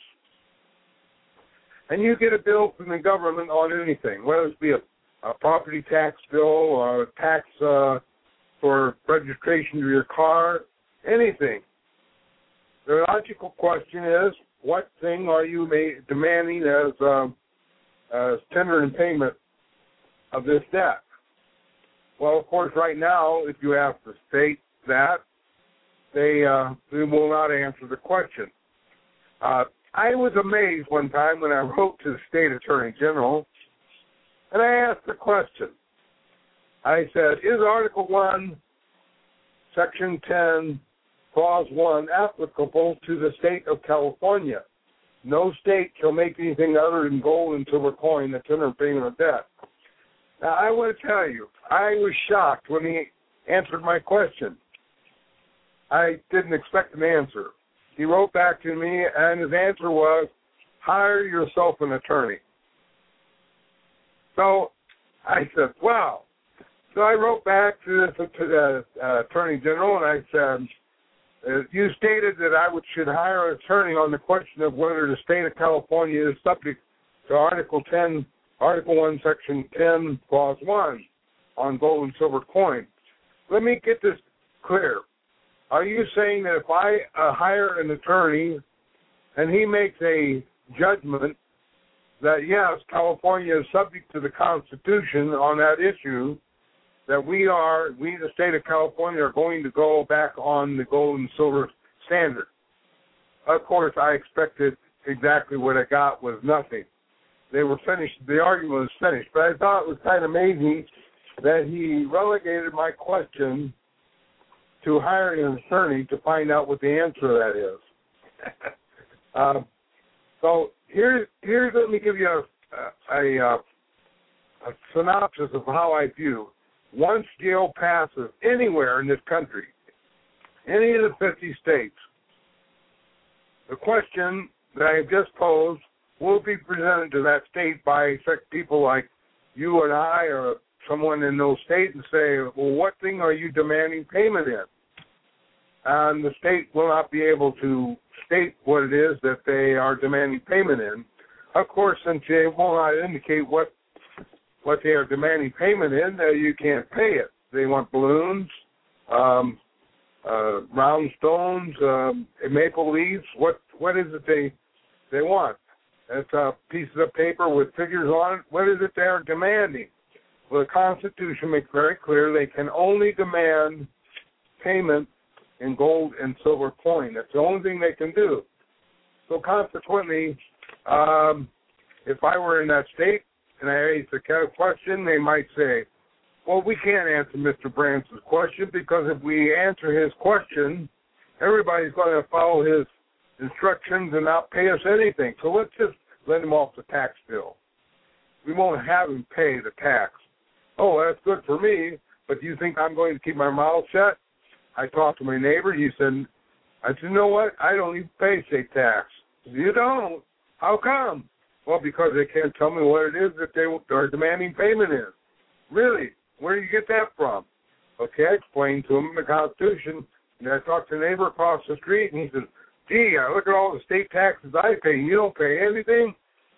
and you get a bill from the government on anything, whether it be a, a property tax bill or a tax uh, for registration of your car, anything, the logical question is, what thing are you ma- demanding as, um, as tender in payment of this debt? Well, of course, right now, if you have to state that, they, uh, they will not answer the question. Uh, I was amazed one time when I wrote to the State Attorney General, and I asked the question. I said, is Article one, Section ten, Clause one applicable to the state of California? No state shall make anything other than gold and silver coin a tender in payment of debt. Now, I want to tell you, I was shocked when he answered my question. I didn't expect an answer. He wrote back to me, and his answer was, hire yourself an attorney. So I said, wow. So I wrote back to the, to the uh, Attorney General, and I said, uh, you stated that I would, should hire an attorney on the question of whether the state of California is subject to Article ten, Article one, Section ten, Clause one on gold and silver coin. Let me get this clear. Are you saying that if I uh, hire an attorney and he makes a judgment that, yes, California is subject to the Constitution on that issue, that we are, we, the state of California, are going to go back on the gold and silver standard? Of course, I expected exactly what I got was nothing. They were finished, the argument was finished, but I thought it was kind of amazing that he relegated my question to hiring an attorney to find out what the answer to that is. uh, so here, here's, let me give you a, a, a a synopsis of how I view. Once jail passes anywhere in this country, any of the fifty states, the question that I have just posed will be presented to that state by people like you and I or someone in those states and say, well, what thing are you demanding payment in? And the state will not be able to state what it is that they are demanding payment in. Of course, since they will not indicate what what they are demanding payment in, uh, you can't pay it. They want balloons, um, uh, round stones, um, maple leaves. What what is it they they want? It's a piece of paper with figures on it. What is it they are demanding? Well, the Constitution makes very clear they can only demand payment in gold and silver coin. That's the only thing they can do. So consequently, um, if I were in that state and I raised a question, they might say, well, we can't answer Mister Branson's question because if we answer his question, everybody's going to follow his instructions and not pay us anything. So let's just let him off the tax bill. We won't have him pay the tax. Oh, that's good for me, but do you think I'm going to keep my mouth shut? I talked to my neighbor. He said, I said, you know what? I don't even pay state tax. You don't? How come? Well, because they can't tell me what it is that they are demanding payment in. Really? Where do you get that from? Okay, I explained to him the Constitution, and I talked to the neighbor across the street, and he said, gee, I look at all the state taxes I pay, and you don't pay anything?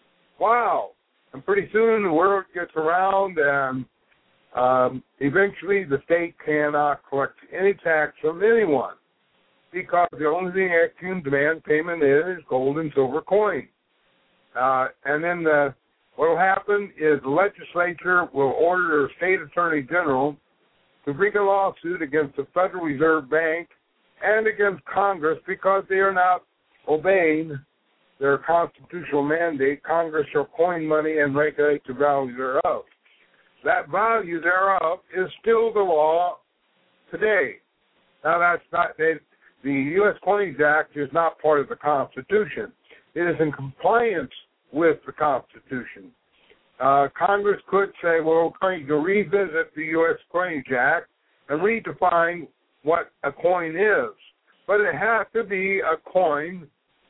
Wow. And pretty soon the word gets around, and um, eventually the state cannot collect any tax from anyone because the only thing that can demand payment in is gold and silver coin. Uh, and then the, what will happen is the legislature will order the state attorney general to bring a lawsuit against the Federal Reserve Bank and against Congress because they are not obeying their constitutional mandate. Congress shall coin money and regulate the value thereof. That value thereof is still the law today. Now, that's not, they, the U S Coinage Act is not part of the Constitution. It is in compliance with the Constitution. Uh, Congress could say, well, we're going to revisit the U S Coinage Act and redefine what a coin is. But it has to be a coin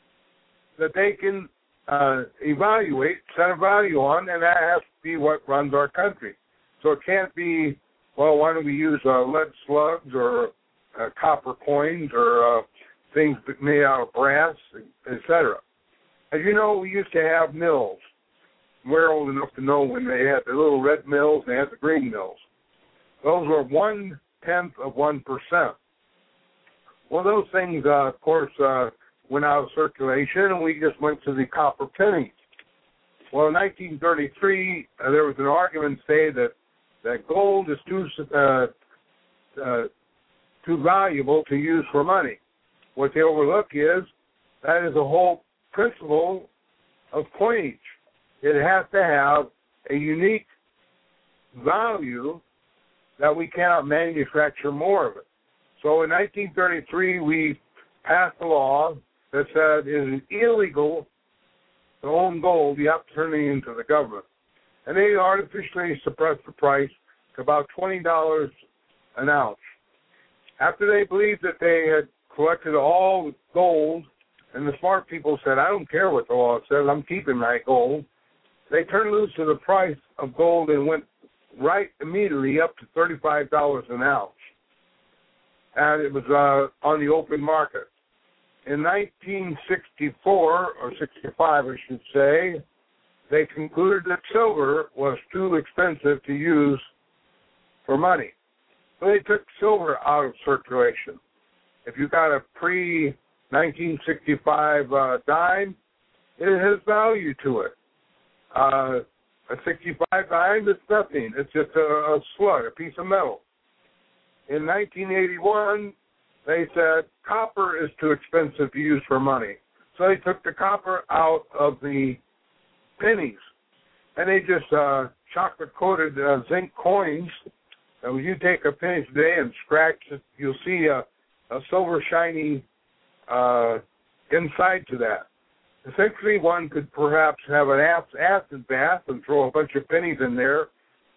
that they can uh, evaluate, set a value on, and that has to be what runs our country. So it can't be, well, why don't we use uh, lead slugs or uh, copper coins or uh, things made out of brass, et cetera. As you know, we used to have mills. We're old enough to know when they had the little red mills and they had the green mills. Those were one-tenth of one percent. Well, those things, uh, of course, uh, went out of circulation, and we just went to the copper penny. Well, in nineteen thirty-three, uh, there was an argument say that, that gold is too uh, uh, too valuable to use for money. What they overlook is that is the whole principle of coinage. It has to have a unique value that we cannot manufacture more of it. So in nineteen thirty-three, we passed a law that said it is illegal to own gold. You have to turn it into the government. And they artificially suppressed the price to about twenty dollars an ounce. After they believed that they had collected all the gold, and the smart people said, I don't care what the law says, I'm keeping my gold, they turned loose to the price of gold and went right immediately up to thirty-five dollars an ounce. And it was uh, on the open market. In nineteen sixty-four, or sixty-five I should say, they concluded that silver was too expensive to use for money. So they took silver out of circulation. If you got a pre-nineteen sixty-five uh, dime, it has value to it. Uh, a sixty-five dime is nothing. It's just a, a slug, a piece of metal. In nineteen eighty-one, they said copper is too expensive to use for money. So they took the copper out of the pennies, and they just uh, chocolate-coated uh, zinc coins. And when you take a penny today and scratch it, you'll see a, a silver shiny uh, inside to that. Essentially, one could perhaps have an acid bath and throw a bunch of pennies in there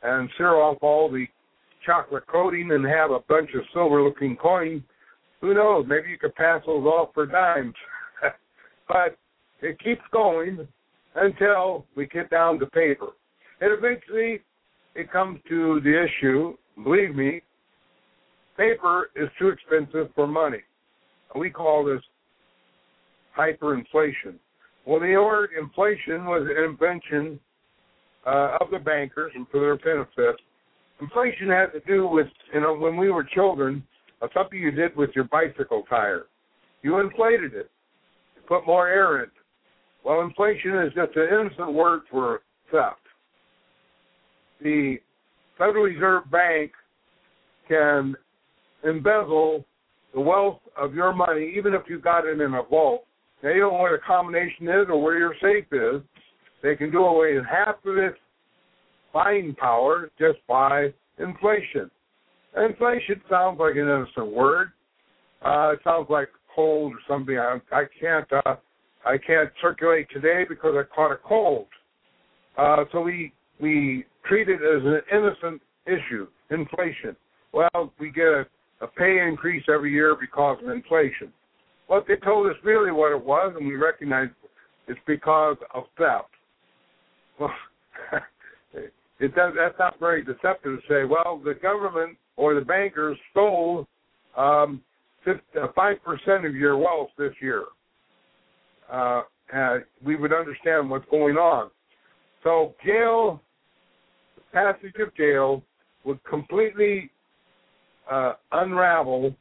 and sear off all the chocolate coating and have a bunch of silver-looking coins. Who knows? Maybe you could pass those off for dimes. But it keeps going until we get down to paper. And eventually it comes to the issue, believe me, paper is too expensive for money. We call this hyperinflation. Well, the word inflation was an invention uh, of the bankers and for their benefit. Inflation had to do with, you know, when we were children, uh, something you did with your bicycle tire. You inflated it. You put more air in it. Well, inflation is just an innocent word for theft. The Federal Reserve Bank can embezzle the wealth of your money, even if you got it in a vault. They don't know what a combination is or where your safe is. They can do away with half of its buying power just by inflation. Inflation sounds like an innocent word. Uh, it sounds like cold or something. I, I can't uh, I can't circulate today because I caught a cold. Uh, so we we treat it as an innocent issue, inflation. Well, we get a, a pay increase every year because of inflation. What they told us really what it was, and we recognize it's because of theft. Well, it does, that's not very deceptive to say, well, the government or the bankers stole um, five percent of your wealth this year. Uh, uh, we would understand what's going on. So jail, the passage of jail would completely uh, unravel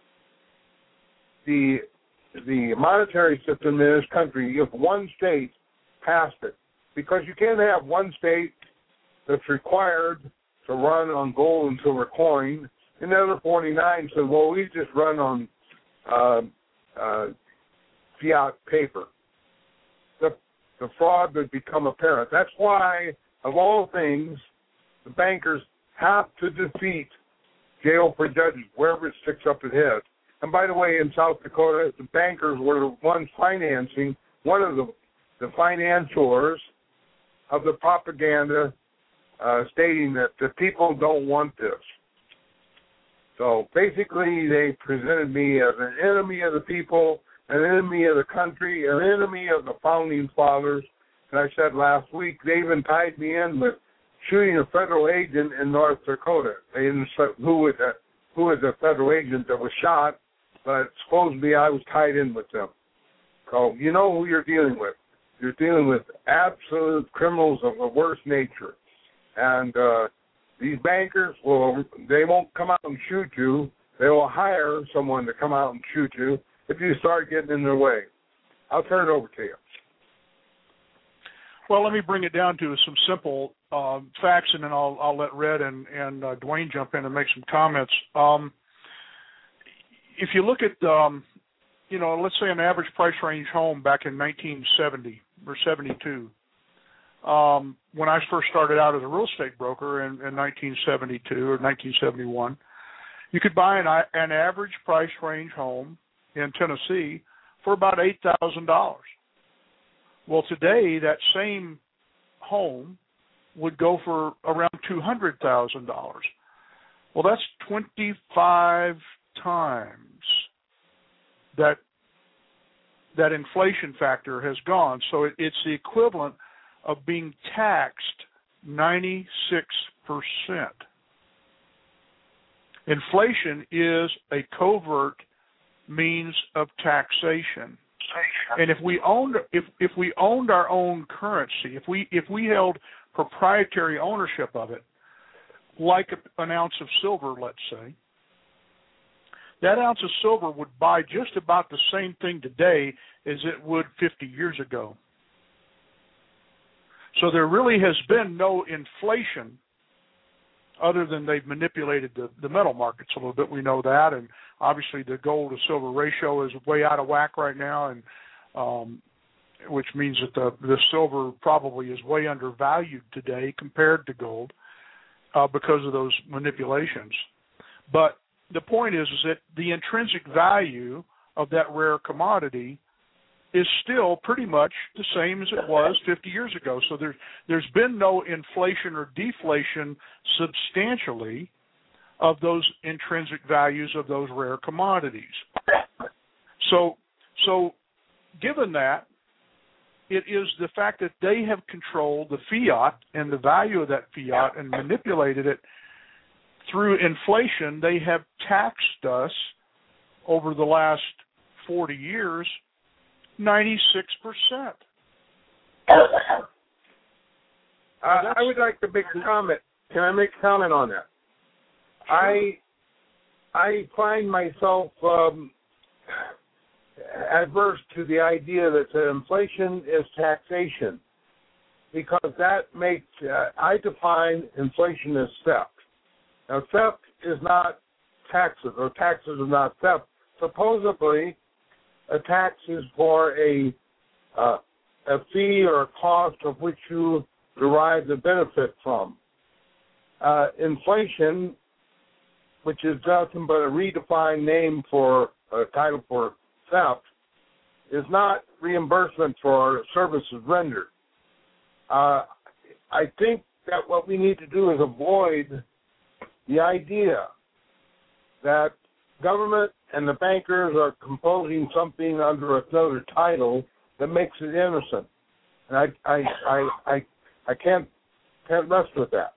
the the monetary system in this country if one state passed it. Because you can't have one state that's required to run on gold and silver coin, and the other forty-nine said, well, we just run on uh, uh, fiat paper. The, the fraud would become apparent. That's why, of all things, the bankers have to defeat jail for judges, wherever it sticks up its head. And by the way, in South Dakota, the bankers were the ones financing, one of the, the financiers of the propaganda uh, stating that the people don't want this. So basically, they presented me as an enemy of the people, an enemy of the country, an enemy of the founding fathers. And I said last week, they even tied me in with shooting a federal agent in North Dakota. They didn't say who was a, who was a federal agent that was shot, but supposedly I was tied in with them. So you know who you're dealing with. You're dealing with absolute criminals of the worst nature. And uh, these bankers, will they won't come out and shoot you. They will hire someone to come out and shoot you if you start getting in their way. I'll turn it over to you. Well, let me bring it down to some simple uh, facts, and then I'll, I'll let Red and, and uh, Dwayne jump in and make some comments. Um, if you look at, um, you know, let's say an average price range home back in nineteen seventy or seventy-two, um, when I first started out as a real estate broker in, in nineteen seventy-two or nineteen seventy-one, you could buy an, an average price range home in Tennessee for about eight thousand dollars. Well, today that same home would go for around two hundred thousand dollars. Well, that's twenty-five times that that inflation factor has gone. So it, it's the equivalent of being taxed ninety-six percent. Inflation is a covert means of taxation. And if we owned if if we owned our own currency, if we if we held proprietary ownership of it, like a, an ounce of silver, let's say, that ounce of silver would buy just about the same thing today as it would fifty years ago. So there really has been no inflation other than they've manipulated the, the metal markets a little bit. We know that, and obviously the gold to silver ratio is way out of whack right now, and um, which means that the, the silver probably is way undervalued today compared to gold uh, because of those manipulations. But the point is, is that the intrinsic value of that rare commodity is still pretty much the same as it was fifty years ago. So there's there's been no inflation or deflation substantially of those intrinsic values of those rare commodities. So so given that, it is the fact that they have controlled the fiat and the value of that fiat and manipulated it through inflation. They have taxed us over the last forty years ninety-six percent. Uh, I would like to make a comment. Can I make a comment on that? Sure. I I find myself um, adverse to the idea that uh, inflation is taxation, because that makes, uh, I define inflation as theft. Now, theft is not taxes, or taxes are not theft. Supposedly, a tax is for a uh, a fee or a cost of which you derive the benefit from. Uh, inflation, which is nothing but a redefined name for a title for theft, is not reimbursement for services rendered. Uh, I think that what we need to do is avoid the idea that government and the bankers are composing something under another title that makes it innocent, and I I I I, I can't can't rest with that.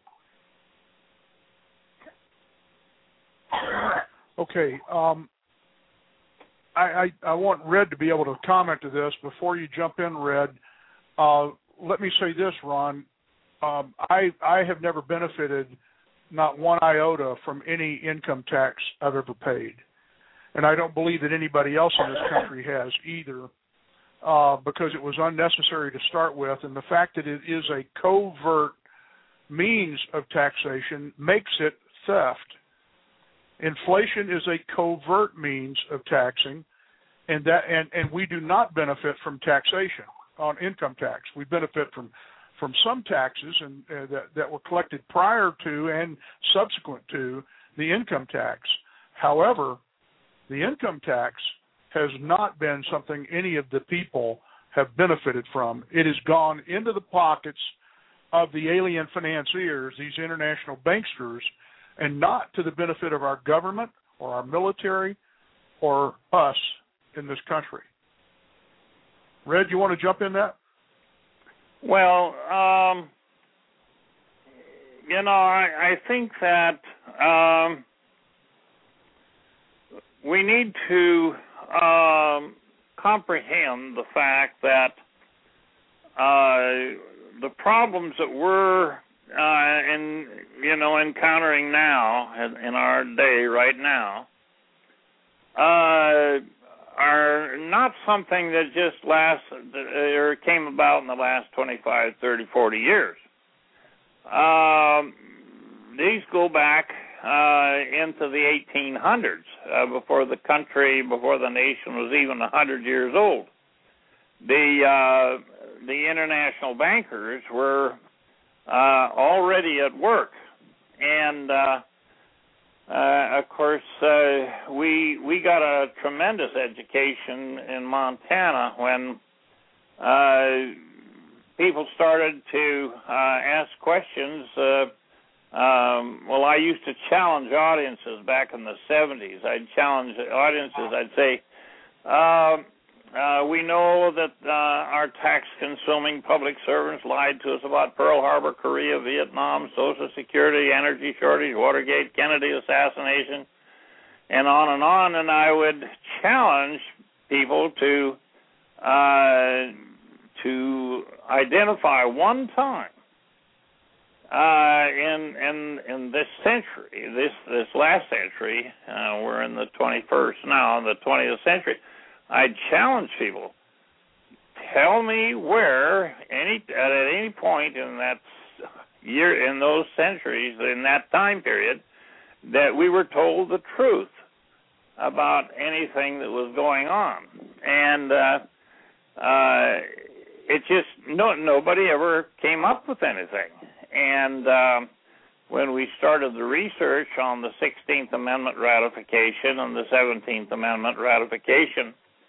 Okay, um, I, I I want Red to be able to comment to this before you jump in, Red. Uh, let me say this, Ron. Um, I I have never benefited not one iota from any income tax I've ever paid. And I don't believe that anybody else in this country has either, uh, because it was unnecessary to start with. And the fact that it is a covert means of taxation makes it theft. Inflation is a covert means of taxing, and that and, and we do not benefit from taxation on income tax. We benefit from from some taxes and uh, that, that were collected prior to and subsequent to the income tax. However, the income tax has not been something any of the people have benefited from. It has gone into the pockets of the alien financiers, these international banksters, and not to the benefit of our government or our military or us in this country. Red, you want to jump in that? Well, um, you know, I, I think that um, we need to um, comprehend the fact that uh, the problems that we're uh, in, you know, encountering now in, in our day right now uh, are not something that just last or came about in the last twenty-five, thirty, forty years. Um, these go back uh, into the eighteen hundreds, uh, before the country, before the nation was even one hundred years old. The uh, the international bankers were uh, already at work, and uh, uh, of course uh, we we got a tremendous education in Montana when uh, people started to uh, ask questions. Uh, Um, well, I used to challenge audiences back in the seventies. I'd challenge audiences. I'd say, uh, uh, we know that uh, our tax-consuming public servants lied to us about Pearl Harbor, Korea, Vietnam, Social Security, energy shortage, Watergate, Kennedy assassination, and on and on. And I would challenge people to uh, to identify one time Uh, in in in this century, this this last century, uh, we're in the twenty-first now, in the twentieth century. I challenge people: tell me where any at any point in that year, in those centuries, in that time period, that we were told the truth about anything that was going on, and uh, uh, it just no nobody ever came up with anything. And uh, when we started the research on the sixteenth Amendment ratification and the seventeenth Amendment ratification,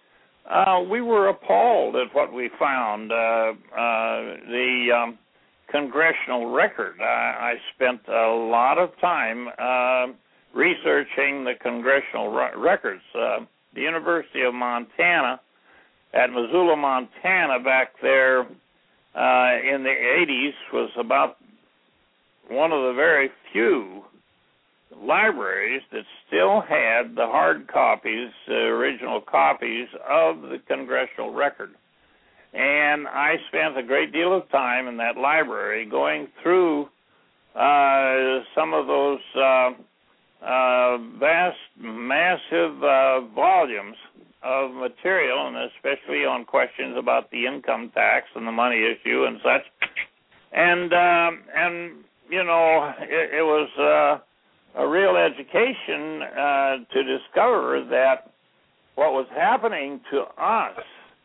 Uh, we were appalled at what we found. Uh, uh, the um, congressional record. I, I spent a lot of time uh, researching the congressional re- records. Uh, the University of Montana at Missoula, Montana, back there uh, in the eighties was about one of the very few libraries that still had the hard copies, uh, original copies of the congressional record. And I spent a great deal of time in that library going through uh, some of those uh, uh, vast, massive uh, volumes of material, and especially on questions about the income tax and the money issue and such. And, um, and you know, it, it was uh, a real education uh, to discover that what was happening to us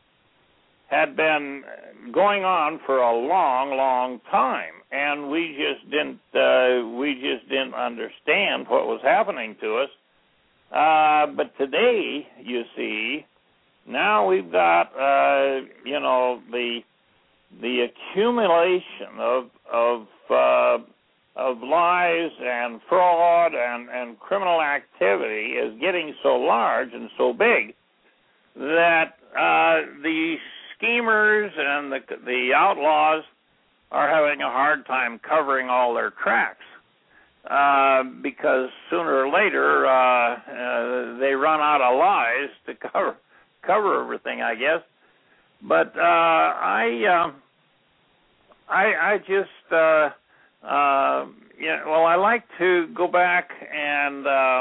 had been going on for a long, long time, and we just didn't uh, we just didn't understand what was happening to us. Uh, but today, you see, now we've got uh, you know the the accumulation of of uh, of lies and fraud and, and criminal activity is getting so large and so big that uh, the schemers and the the outlaws are having a hard time covering all their tracks uh, because sooner or later uh, uh, they run out of lies to cover cover everything, I guess. But uh, I, uh, I I just uh, uh, yeah well I like to go back and uh,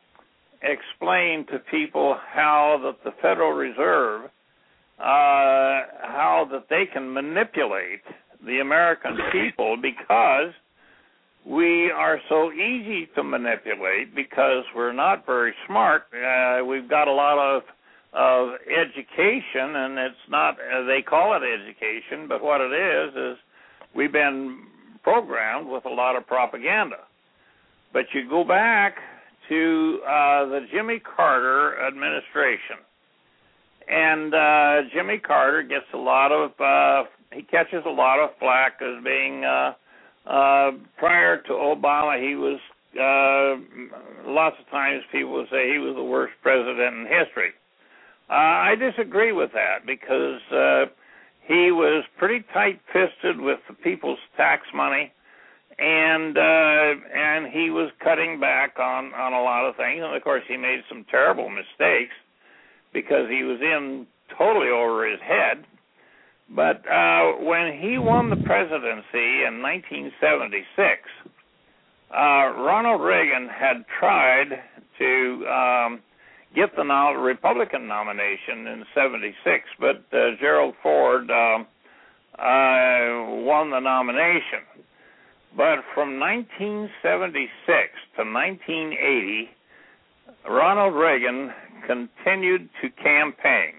explain to people how that the Federal Reserve Uh, how that they can manipulate the American people because we are so easy to manipulate because we're not very smart. Uh, we've got a lot of of education, and it's not, uh, they call it education, but what it is is we've been programmed with a lot of propaganda. But you go back to uh, the Jimmy Carter administration, and uh, Jimmy Carter gets a lot of, uh, he catches a lot of flack as being, uh, uh, prior to Obama, he was, uh, lots of times people would say he was the worst president in history. Uh, I disagree with that because uh, he was pretty tight-fisted with the people's tax money, and uh, and he was cutting back on, on a lot of things. And, of course, he made some terrible mistakes because he was in totally over his head. But uh, when he won the presidency in nineteen seventy-six, uh, Ronald Reagan had tried to um, get the no- Republican nomination in seventy-six, but uh, Gerald Ford uh, uh, won the nomination. But from nineteen seventy-six to nineteen eighty, Ronald Reagan continued to campaign.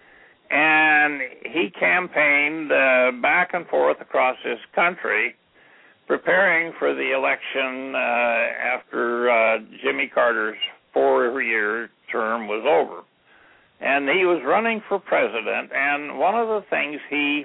And he campaigned uh, back and forth across this country, preparing for the election uh, after uh, Jimmy Carter's four-year term was over. And he was running for president, and one of the things he,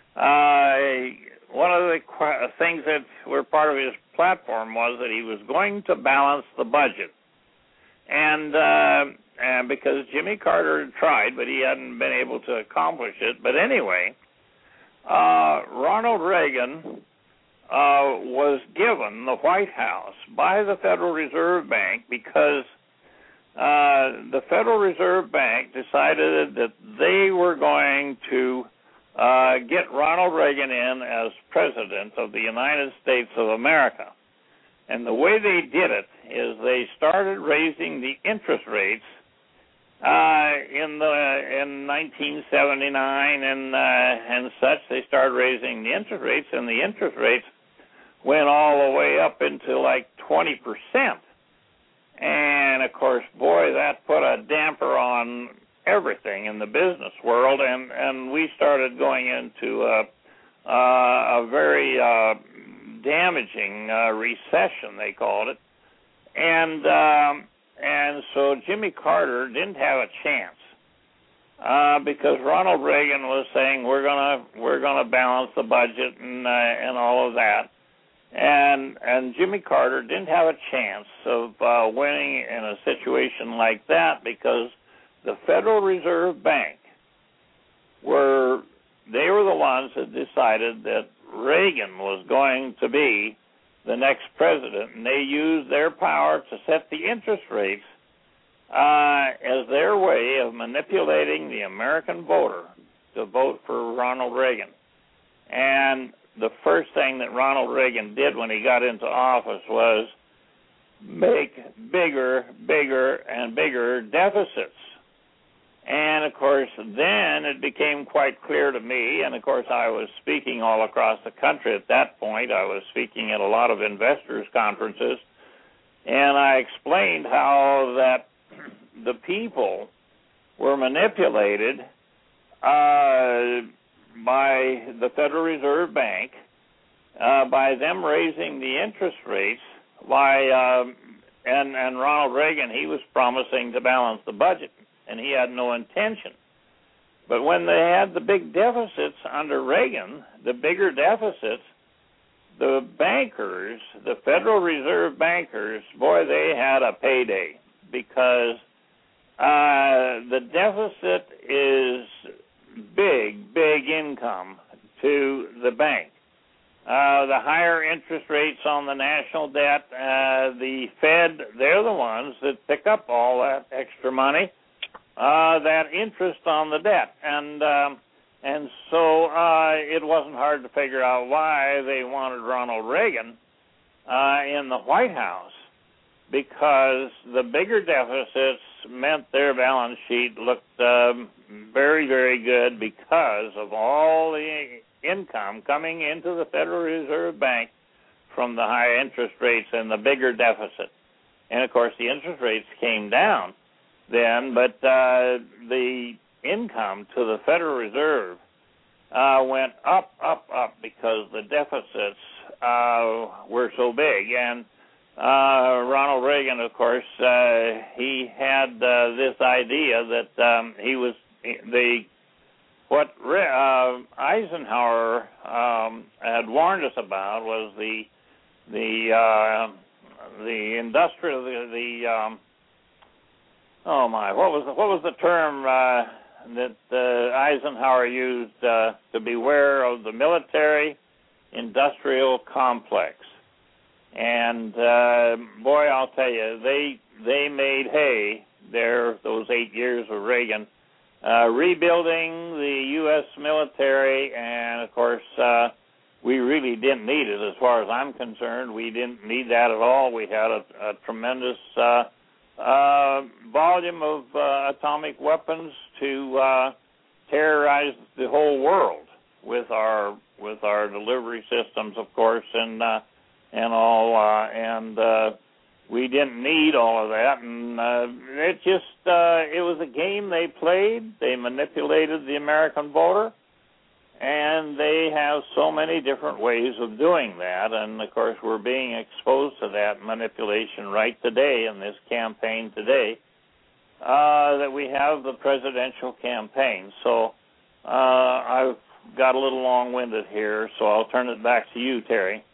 uh, one of the qu- things that were part of his platform was that he was going to balance the budget. And uh, and because Jimmy Carter had tried, but he hadn't been able to accomplish it. But anyway, uh, Ronald Reagan uh, was given the White House by the Federal Reserve Bank because uh, the Federal Reserve Bank decided that they were going to uh, get Ronald Reagan in as president of the United States of America. And the way they did it is they started raising the interest rates uh, in the in nineteen seventy-nine and uh, and such. They started raising the interest rates, and the interest rates went all the way up into like twenty percent. And of course, boy, that put a damper on everything in the business world, and, and we started going into a, a, a very uh, damaging uh, recession, they called it, and um, and so Jimmy Carter didn't have a chance. uh, because Ronald Reagan was saying we're gonna we're gonna balance the budget and uh, and all of that, and and Jimmy Carter didn't have a chance of uh, winning in a situation like that because the Federal Reserve Bank were they were the ones that decided that Reagan was going to be the next president, and they used their power to set the interest rates uh, as their way of manipulating the American voter to vote for Ronald Reagan. And the first thing that Ronald Reagan did when he got into office was make bigger, bigger, and bigger deficits. And, of course, then it became quite clear to me, and, of course, I was speaking all across the country at that point. I was speaking at a lot of investors' conferences, and I explained how that the people were manipulated uh, by the Federal Reserve Bank, uh, by them raising the interest rates, by uh, and, and Ronald Reagan, he was promising to balance the budget, and he had no intention. But when they had the big deficits under Reagan, the bigger deficits, the bankers, the Federal Reserve bankers, boy, they had a payday because uh, the deficit is big, big income to the bank. Uh, the higher interest rates on the national debt, uh, the Fed, they're the ones that pick up all that extra money. Uh, that interest on the debt, and um, and so uh, it wasn't hard to figure out why they wanted Ronald Reagan uh, in the White House, because the bigger deficits meant their balance sheet looked um, very, very good because of all the income coming into the Federal Reserve Bank from the high interest rates and the bigger deficit. And, of course, the interest rates came down then, but uh, the income to the Federal Reserve uh, went up, up, up because the deficits uh, were so big. And uh, Ronald Reagan, of course, uh, he had uh, this idea that um, he was the what uh, Eisenhower um, had warned us about was the the uh, the industrial the, the um, Oh my! What was the, what was the term uh, that uh, Eisenhower used uh, to beware of the military-industrial complex? And uh, boy, I'll tell you, they they made hay there those eight years of Reagan, uh, rebuilding the U S military, and of course uh, we really didn't need it as far as I'm concerned. We didn't need that at all. We had a, a tremendous Uh, Uh, volume of uh, atomic weapons to uh, terrorize the whole world with our with our delivery systems, of course, and uh, and all, uh, and uh, we didn't need all of that, and uh, it just uh, it was a game they played. They manipulated the American voter, and they have so many different ways of doing that. And, of course, we're being exposed to that manipulation right today in this campaign today, uh, that we have the presidential campaign. So uh, I've got a little long-winded here, so I'll turn it back to you, Terry.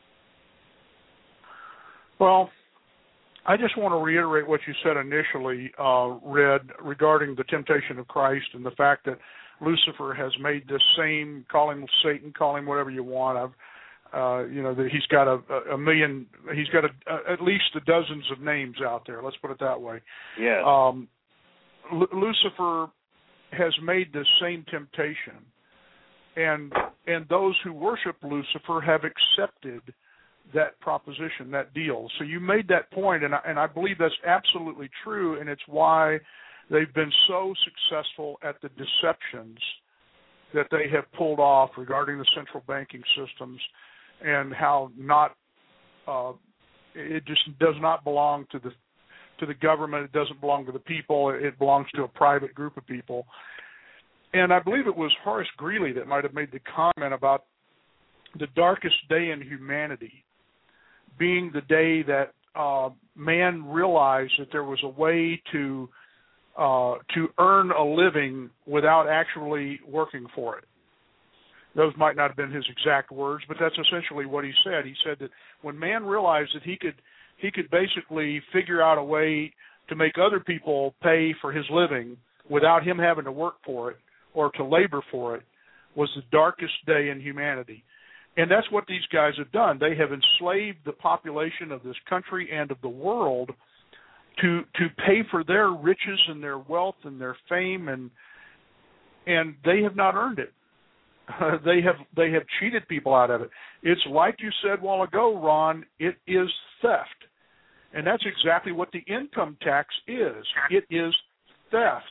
Well, I just want to reiterate what you said initially, uh, Red, regarding the temptation of Christ and the fact that Lucifer has made this same, call him Satan, call him whatever you want. I've, uh, you know, that he's got a, a million, he's got a, a, at least a dozens of names out there. Let's put it that way. Yeah. Um, L- Lucifer has made this same temptation, and and those who worship Lucifer have accepted that proposition, that deal. So you made that point, and I, and I believe that's absolutely true, and it's why they've been so successful at the deceptions that they have pulled off regarding the central banking systems and how not uh, it just does not belong to the to the government. It doesn't belong to the people. It belongs to a private group of people. And I believe it was Horace Greeley that might have made the comment about the darkest day in humanity being the day that uh, man realized that there was a way to uh, to earn a living without actually working for it. Those might not have been his exact words, but that's essentially what he said. He said that when man realized that he could he could basically figure out a way to make other people pay for his living without him having to work for it or to labor for it, was the darkest day in humanity. And that's what these guys have done. They have enslaved the population of this country and of the world to to pay for their riches and their wealth and their fame, and and they have not earned it. Uh, they have they have cheated people out of it. It's like you said a while ago, Ron, it is theft. And that's exactly what the income tax is. It is theft.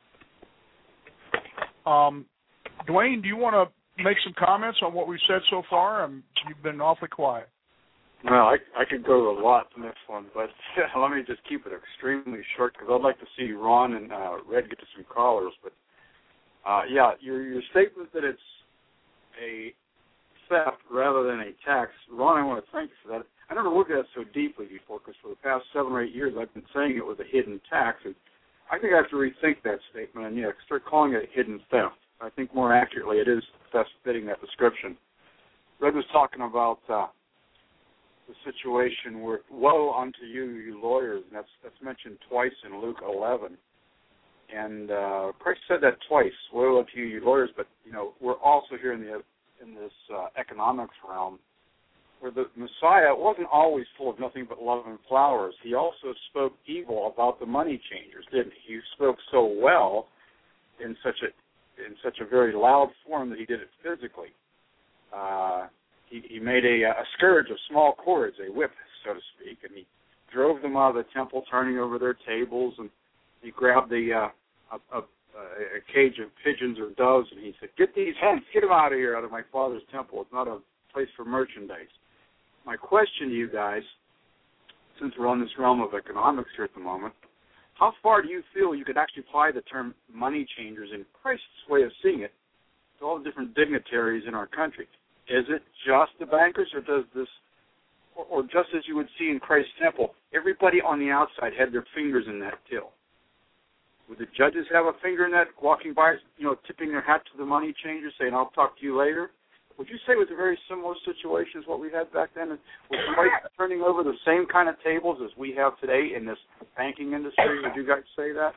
Um, Dwayne, do you want to make some comments on what we've said so far? Um, you've been awfully quiet. Well, I, I could go a lot in this one, but let me just keep it extremely short because I'd like to see Ron and uh, Red get to some callers. But, uh, yeah, your, your statement that it's a theft rather than a tax, Ron, I want to thank you for that. I never looked at it so deeply before because for the past seven or eight years I've been saying it was a hidden tax. And I think I have to rethink that statement and, yeah, start calling it a hidden theft. I think more accurately it is theft fitting that description. Red was talking about uh, the situation where, woe unto you, you lawyers, and that's, that's mentioned twice in Luke eleven. And uh, Christ said that twice, woe unto you, you lawyers, but, you know, we're also here in, the, in this uh, economics realm where the Messiah wasn't always full of nothing but love and flowers. He also spoke evil about the money changers, didn't he? He spoke so well in such a in such a very loud form that he did it physically. Uh, he, he made a, a scourge of small cords, a whip, so to speak, and he drove them out of the temple, turning over their tables, and he grabbed the uh, a, a, a cage of pigeons or doves, and he said, "Get these hens, get them out of here, out of my Father's temple. It's not a place for merchandise." My question to you guys, since we're on this realm of economics here at the moment, how far do you feel you could actually apply the term money changers in Christ's way of seeing it to all the different dignitaries in our country? Is it just the bankers, or does this, or, or just as you would see in Christ's temple, everybody on the outside had their fingers in that till? Would the judges have a finger in that, walking by, you know, tipping their hat to the money changers, saying, "I'll talk to you later"? Would you say it was a very similar situation as what we had back then? Was somebody turning over the same kind of tables as we have today in this banking industry? Would you guys say that?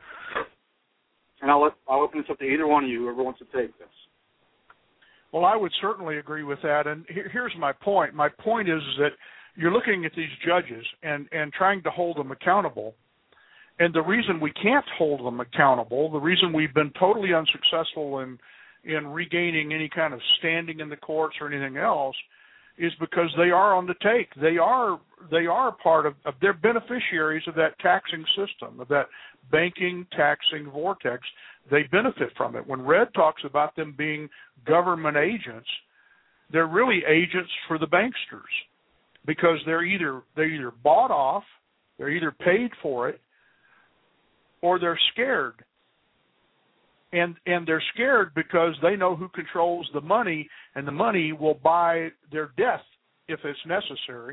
And I'll, let, I'll open this up to either one of you, whoever wants to take this. Well, I would certainly agree with that. And here, here's my point. My point is that you're looking at these judges and, and trying to hold them accountable. And the reason we can't hold them accountable, the reason we've been totally unsuccessful in in regaining any kind of standing in the courts or anything else, is because they are on the take. They are they are part of, of they're beneficiaries of that taxing system, of that banking taxing vortex. They benefit from it. When Red talks about them being government agents, they're really agents for the banksters, because they're either they're either bought off, they're either paid for it, or they're scared. And and they're scared because they know who controls the money, and the money will buy their death if it's necessary,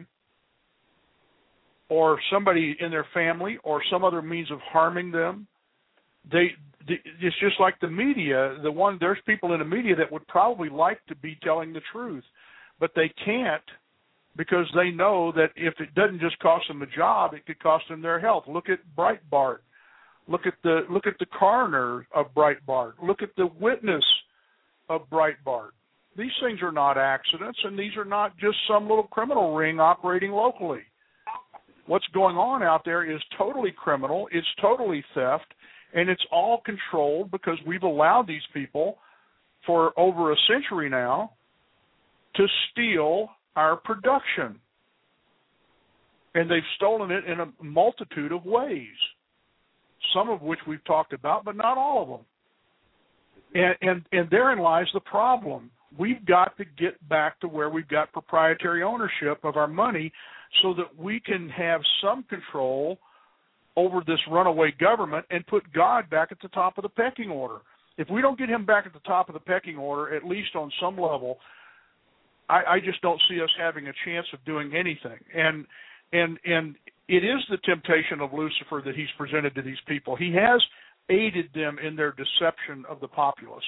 or somebody in their family, or some other means of harming them. They, they it's just like the media. The one there's people in the media that would probably like to be telling the truth, but they can't, because they know that if it doesn't just cost them a job, it could cost them their health. Look at Breitbart. Look at the look at the coroner of Breitbart. Look at the witness of Breitbart. These things are not accidents, and these are not just some little criminal ring operating locally. What's going on out there is totally criminal. It's totally theft, and it's all controlled because we've allowed these people for over a century now to steal our production. And they've stolen it in a multitude of ways, some of which we've talked about, but not all of them. And, and, and therein lies the problem. We've got to get back to where we've got proprietary ownership of our money so that we can have some control over this runaway government and put God back at the top of the pecking order. If we don't get him back at the top of the pecking order, at least on some level, I, I just don't see us having a chance of doing anything. And and and it is the temptation of Lucifer that he's presented to these people. He has aided them in their deception of the populace.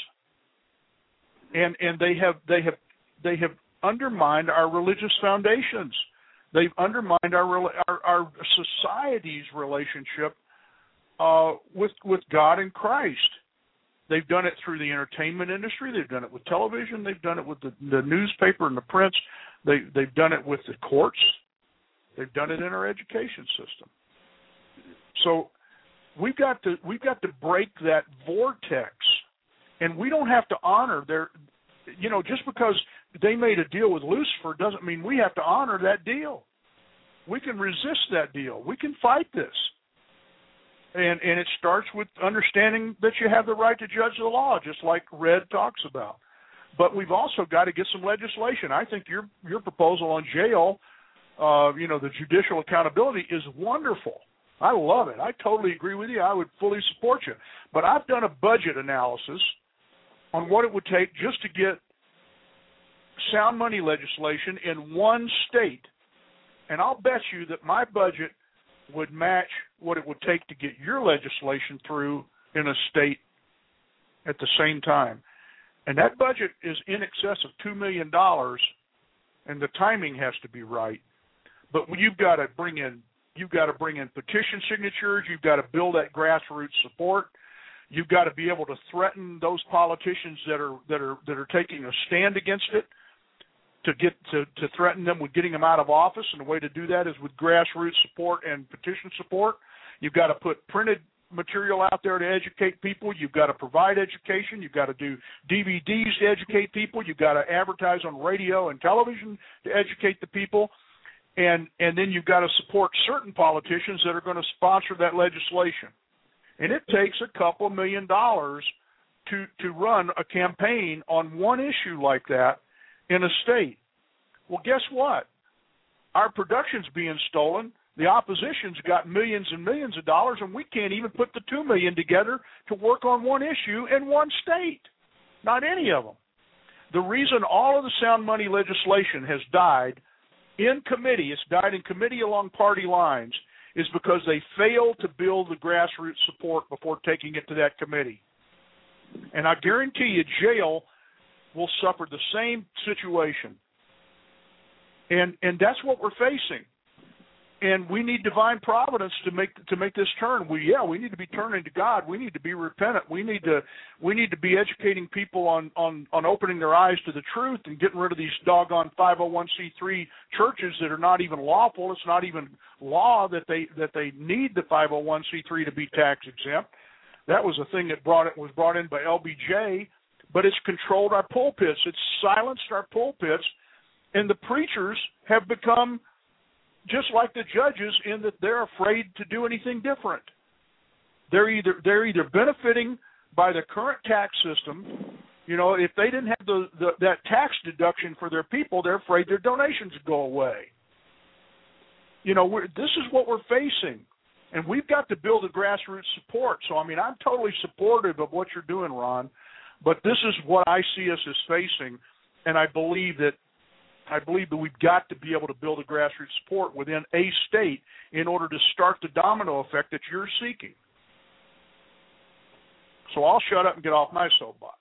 And and they have they have they have undermined our religious foundations. They've undermined our our, our society's relationship uh, with with God and Christ. They've done it through the entertainment industry. They've done it with television. They've done it with the, the newspaper and the prints. They they've done it with the courts. They've done it in our education system. So we've got to we've got to break that vortex, and we don't have to honor their, you know, just because they made a deal with Lucifer doesn't mean we have to honor that deal. We can resist that deal. We can fight this. And and it starts with understanding that you have the right to judge the law, just like Red talks about. But we've also got to get some legislation. I think your your proposal on jail, uh, you know, the judicial accountability is wonderful. I love it. I totally agree with you. I would fully support you. But I've done a budget analysis on what it would take just to get sound money legislation in one state. And I'll bet you that my budget would match what it would take to get your legislation through in a state at the same time. And that budget is in excess of two million dollars, and the timing has to be right. But you've got to bring in you've got to bring in petition signatures, you've got to build that grassroots support, you've got to be able to threaten those politicians that are that are that are taking a stand against it, to get to, to threaten them with getting them out of office, and the way to do that is with grassroots support and petition support. You've got to put printed material out there to educate people. You've got to provide education. You've got to do D V Ds to educate people. You've got to advertise on radio and television to educate the people. And, and then you've got to support certain politicians that are going to sponsor that legislation. And it takes a couple million dollars to, to run a campaign on one issue like that in a state. Well, guess what? Our production's being stolen. The opposition's got millions and millions of dollars, and we can't even put the two million together to work on one issue in one state. Not any of them. The reason all of the sound money legislation has died in committee, it's died in committee along party lines, is because they failed to build the grassroots support before taking it to that committee. And I guarantee you, jail will suffer the same situation. And and that's what we're facing. And we need divine providence to make to make this turn. We yeah, we need to be turning to God. We need to be repentant. We need to we need to be educating people on, on, on opening their eyes to the truth and getting rid of these doggone five oh one c three churches that are not even lawful. It's not even law that they that they need the five oh one c three to be tax exempt. That was a thing that brought it was brought in by L B J, but it's controlled our pulpits. It's silenced our pulpits, and the preachers have become just like the judges in that they're afraid to do anything different. They're either they're either benefiting by the current tax system. You know, if they didn't have the, the that tax deduction for their people, they're afraid their donations would go away. You know, we're, this is what we're facing, and we've got to build a grassroots support. So, I mean, I'm totally supportive of what you're doing, Ron, but this is what I see us as facing, and I believe that I believe that we've got to be able to build a grassroots support within a state in order to start the domino effect that you're seeking. So I'll shut up and get off my soapbox.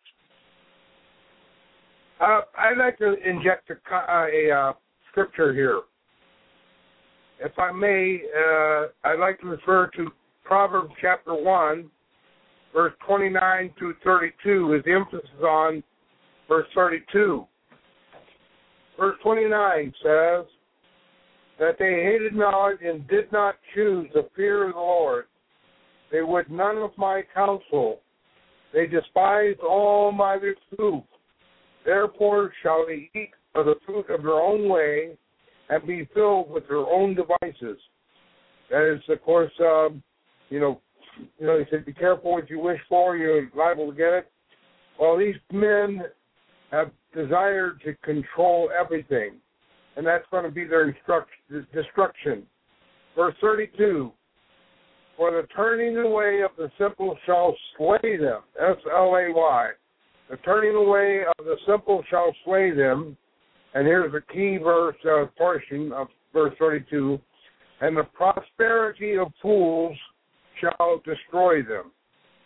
Uh, I'd like to inject a, a uh, scripture here. If I may, uh, I'd like to refer to Proverbs chapter one, verse twenty-nine through thirty-two, with the emphasis on verse thirty-two. Verse twenty-nine says that they hated knowledge and did not choose the fear of the Lord. They would none of my counsel. They despised all my reproof. Therefore shall they eat of the fruit of their own way and be filled with their own devices. That is, of course, um, you know, you know, he said, be careful what you wish for, you're liable to get it. Well, these men have desired to control everything, and that's going to be their instruct- destruction. Verse thirty-two, for the turning away of the simple shall slay them, S L A Y. The turning away of the simple shall slay them, and here's the key verse uh, portion of verse thirty-two, and the prosperity of fools shall destroy them.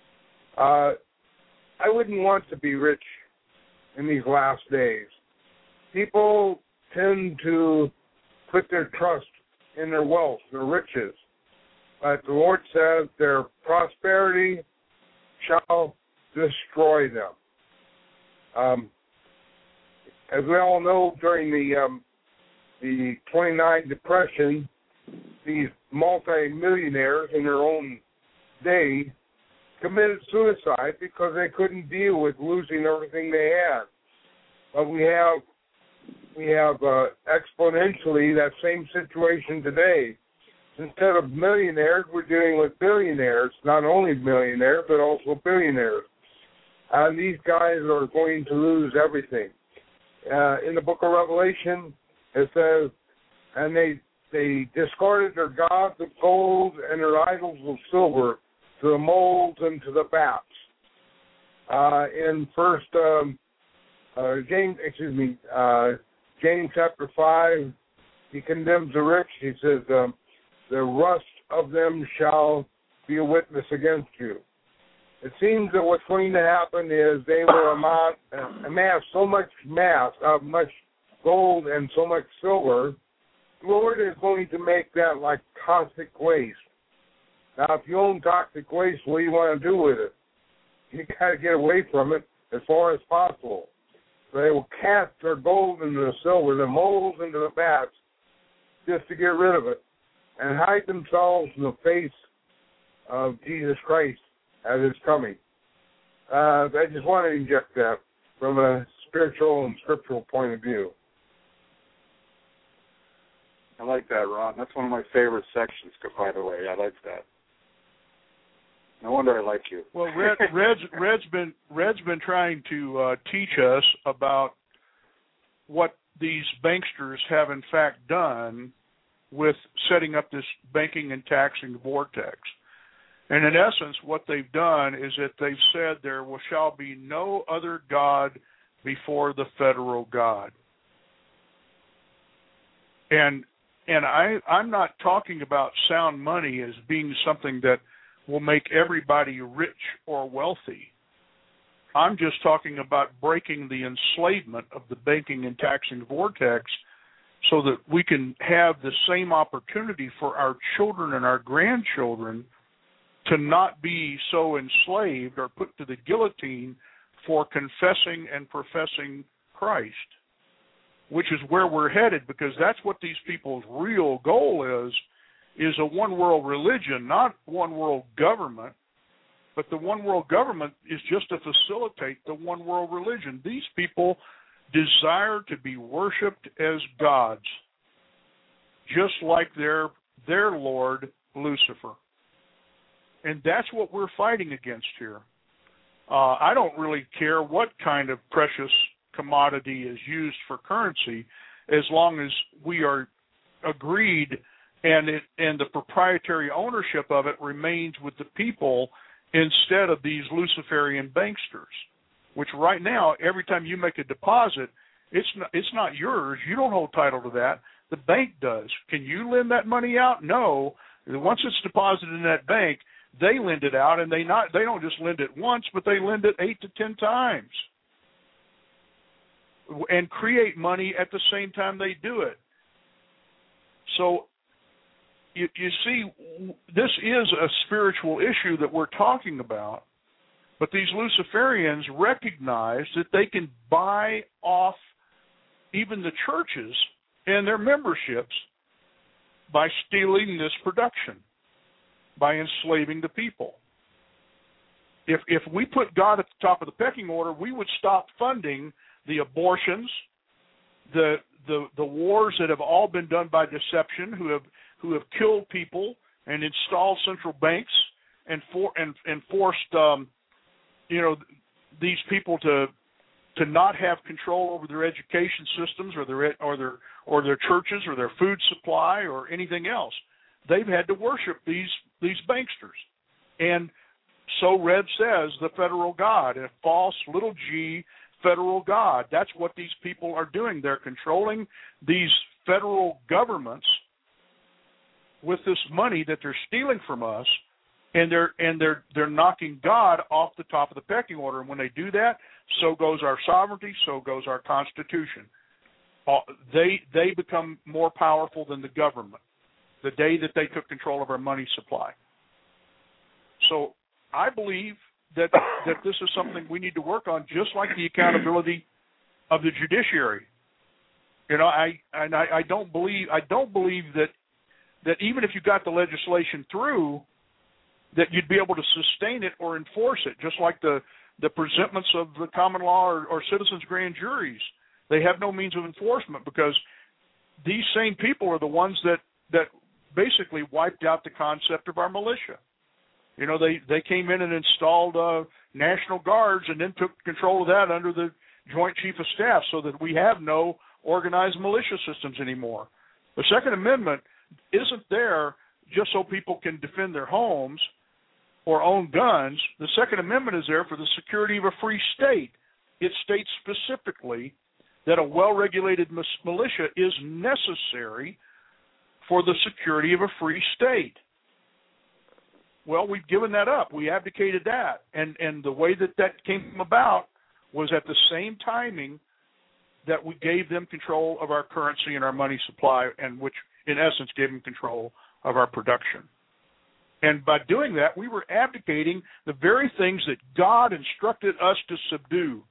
Uh, I wouldn't want to be rich in these last days. People tend to put their trust in their wealth, their riches. But the Lord says their prosperity shall destroy them. Um, as we all know, during the um, the twenty-nine Depression, these multi-millionaires in their own day committed suicide because they couldn't deal with losing everything they had. But we have we have uh, exponentially that same situation today. Instead of millionaires, we're dealing with billionaires, not only millionaires, but also billionaires. And these guys are going to lose everything. Uh, in the book of Revelation, it says, and they they discarded their gods of gold and their idols of silver to the molds and to the bats. Uh, in First um, uh, James, excuse me, uh, James chapter five, he condemns the rich. He says, um, the rust of them shall be a witness against you. It seems that what's going to happen is they will amass, amass so much mass of much gold and so much silver, the Lord is going to make that like toxic waste. Now, if you own toxic waste, what do you want to do with it? You got to get away from it as far as possible. So they will cast their gold into the silver, the molds into the bats, just to get rid of it, and hide themselves in the face of Jesus Christ as it's coming. Uh, I just want to inject that from a spiritual and scriptural point of view. I like that, Ron. That's one of my favorite sections, by the way. I like that. No wonder I like you. Well, Red, Red's, Red's been Red's been trying to uh, teach us about what these banksters have in fact done with setting up this banking and taxing vortex. And in essence, what they've done is that they've said there will, shall be no other God before the federal God. And and I, I'm not talking about sound money as being something that will make everybody rich or wealthy. I'm just talking about breaking the enslavement of the banking and taxing vortex so that we can have the same opportunity for our children and our grandchildren to not be so enslaved or put to the guillotine for confessing and professing Christ, which is where we're headed, because that's what these people's real goal is, is a one-world religion, not one-world government. But the one-world government is just to facilitate the one-world religion. These people desire to be worshipped as gods, just like their their Lord, Lucifer. And that's what we're fighting against here. Uh, I don't really care what kind of precious commodity is used for currency, as long as we are agreed and it and the proprietary ownership of it remains with the people instead of these Luciferian banksters, which right now, every time you make a deposit, it's not, it's not yours. You don't hold title to that. The bank does. Can you lend that money out? No. Once it's deposited in that bank, they lend it out, and they not they don't just lend it once, but they lend it eight to ten times and create money at the same time they do it. So you, you see, this is a spiritual issue that we're talking about, but these Luciferians recognize that they can buy off even the churches and their memberships by stealing this production, by enslaving the people. If if we put God at the top of the pecking order, we would stop funding the abortions, the the the wars that have all been done by deception, who have who have killed people and installed central banks and for and and forced um, you know these people to to not have control over their education systems or their or their or their churches or their food supply or anything else. They've had to worship these these banksters. And so Red says the federal God, a false little g federal God. That's what these people are doing. They're controlling these federal governments with this money that they're stealing from us and they're and they're they're knocking God off the top of the pecking order. And when they do that, so goes our sovereignty, so goes our Constitution. Uh, they they become more powerful than the government the day that they took control of our money supply. So I believe that that this is something we need to work on, just like the accountability of the judiciary. You know, I and I, I don't believe I don't believe that that even if you got the legislation through, that you'd be able to sustain it or enforce it, just like the, the presentments of the common law or, or citizens' grand juries. They have no means of enforcement because these same people are the ones that, that basically wiped out the concept of our militia. You know, they, they came in and installed uh, National Guards and then took control of that under the Joint Chief of Staff so that we have no organized militia systems anymore. The Second Amendment isn't there just so people can defend their homes or own guns. The Second Amendment is there for the security of a free state. It states specifically that a well-regulated militia is necessary for the security of a free state. Well, we've given that up. We abdicated that. And, and the way that that came about was at the same timing that we gave them control of our currency and our money supply, and which, in essence, gave them control of our production. And by doing that, we were abdicating the very things that God instructed us to subdue.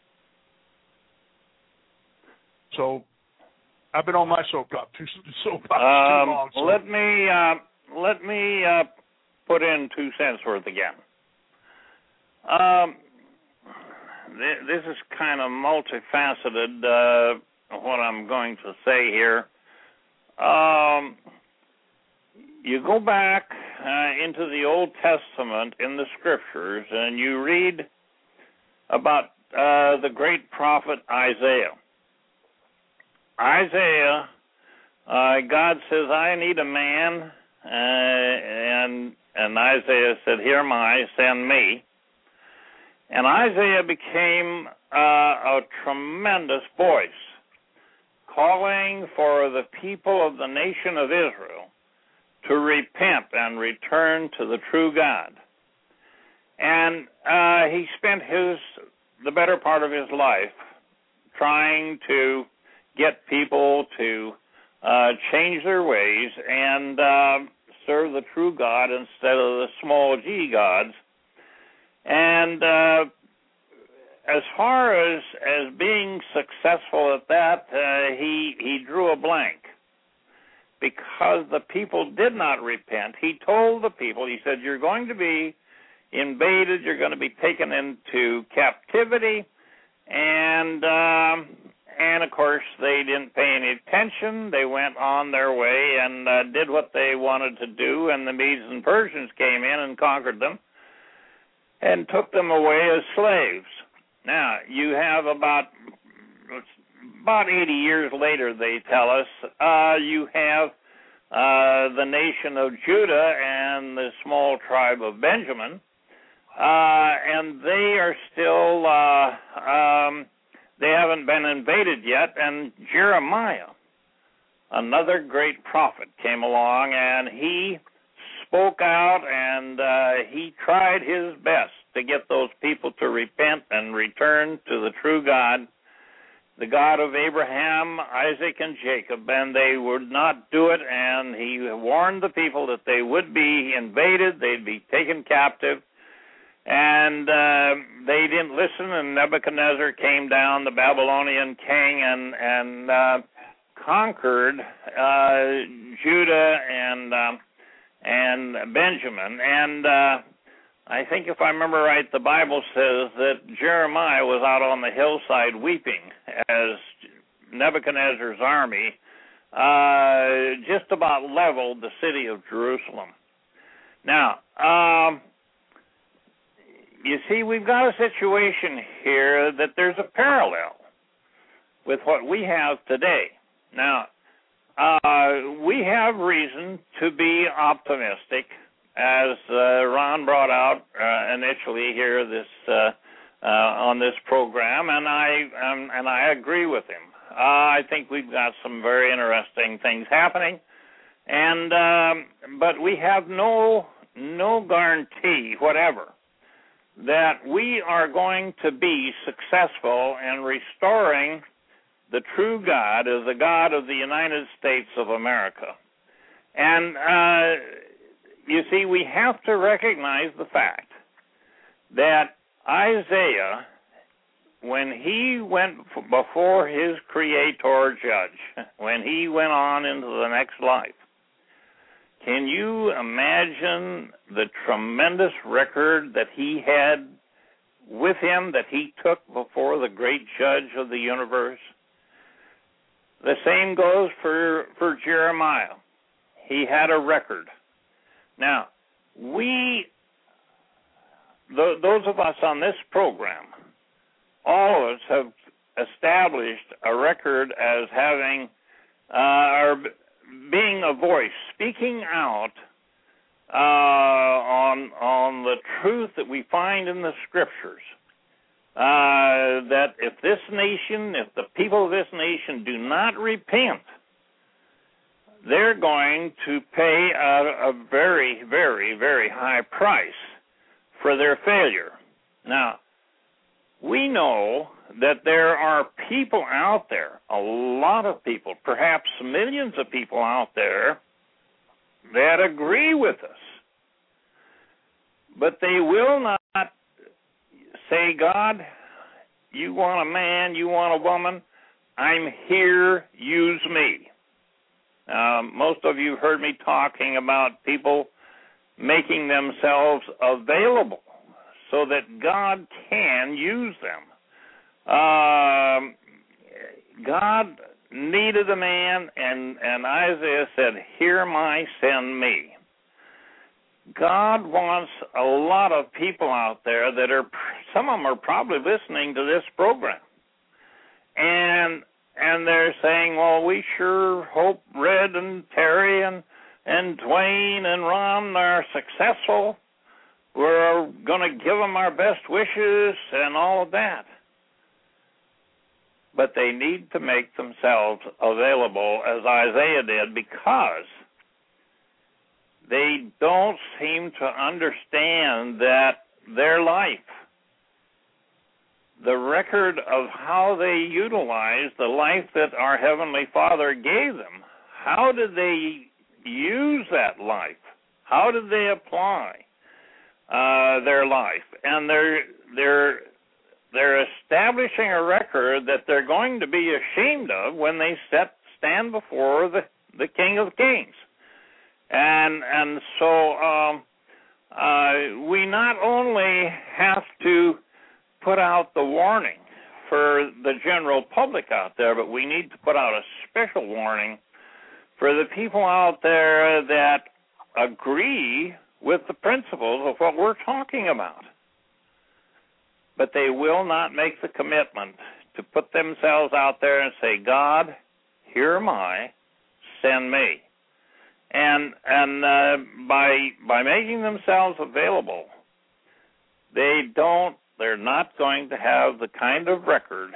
So I've been on my soapbox too, soapbox um, too long. So. Let me uh, let me uh, put in two cents worth again. Um, th- this is kind of multifaceted. Uh, what I'm going to say here. Um, you go back uh, into the Old Testament in the Scriptures, and you read about uh, the great prophet Isaiah. Isaiah, uh, God says, I need a man, uh, and and Isaiah said, here am I, send me. And Isaiah became uh, a tremendous voice, calling for the people of the nation of Israel to repent and return to the true God. And uh, he spent his the better part of his life trying to get people to uh, change their ways and uh, serve the true God instead of the small g gods. And uh, as far as as being successful at that, uh, he he drew a blank because the people did not repent. He told the people, he said, you're going to be invaded, you're going to be taken into captivity, and um, and of course they didn't pay any attention. They went on their way and uh, did what they wanted to do, and the Medes and Persians came in and conquered them and took them away as slaves. Now, you have about about eighty years later, they tell us, uh, you have uh, the nation of Judah and the small tribe of Benjamin, uh, and they are still, uh, um, they haven't been invaded yet, and Jeremiah, another great prophet, came along, and he spoke out, and uh, he tried his best to get those people to repent and return to the true God, the God of Abraham, Isaac, and Jacob, and they would not do it, and he warned the people that they would be invaded, they'd be taken captive, and uh, they didn't listen, and Nebuchadnezzar came down, the Babylonian king, and, and uh, conquered uh, Judah and uh, and Benjamin, and uh, I think if I remember right, the Bible says that Jeremiah was out on the hillside weeping as Nebuchadnezzar's army uh, just about leveled the city of Jerusalem. Now, um, you see, we've got a situation here that there's a parallel with what we have today. Now, uh, we have reason to be optimistic, as uh, Ron brought out uh, initially here this uh, uh, on this program, and I um, and I agree with him. Uh, I think we've got some very interesting things happening, and um, but we have no no guarantee whatever that we are going to be successful in restoring the true God as the God of the United States of America. And, uh, you see, we have to recognize the fact that Isaiah, when he went before his Creator Judge, when he went on into the next life, can you imagine the tremendous record that he had with him, that he took before the great Judge of the universe? The same goes for, for Jeremiah. He had a record. Now, we, th- those of us on this program, all of us have established a record as having, uh, or being a voice, speaking out uh, on on the truth that we find in the Scriptures. Uh, that if this nation, if the people of this nation do not repent, they're going to pay a, a very, very, very high price for their failure. Now, we know that there are people out there, a lot of people, perhaps millions of people out there that agree with us. But they will not say, God, you want a man, you want a woman, I'm here, use me. Um, most of you heard me talking about people making themselves available so that God can use them. Um, God needed a man, and, and Isaiah said, here my send me. God wants a lot of people out there that are, some of them are probably listening to this program. And and they're saying, well, we sure hope Red and Terry and, and Dwayne and Ron are successful. We're going to give them our best wishes and all of that. But they need to make themselves available, as Isaiah did, because they don't seem to understand that their life, the record of how they utilized the life that our Heavenly Father gave them, how did they use that life? How did they apply uh, their life? And they're they're they're establishing a record that they're going to be ashamed of when they set stand before the, the King of Kings. And and so um, uh, we not only have to put out the warning for the general public out there, but we need to put out a special warning for the people out there that agree with the principles of what we're talking about. But they will not make the commitment to put themselves out there and say, God, here am I, send me. And and uh, by by making themselves available, they don't, they're not going to have the kind of record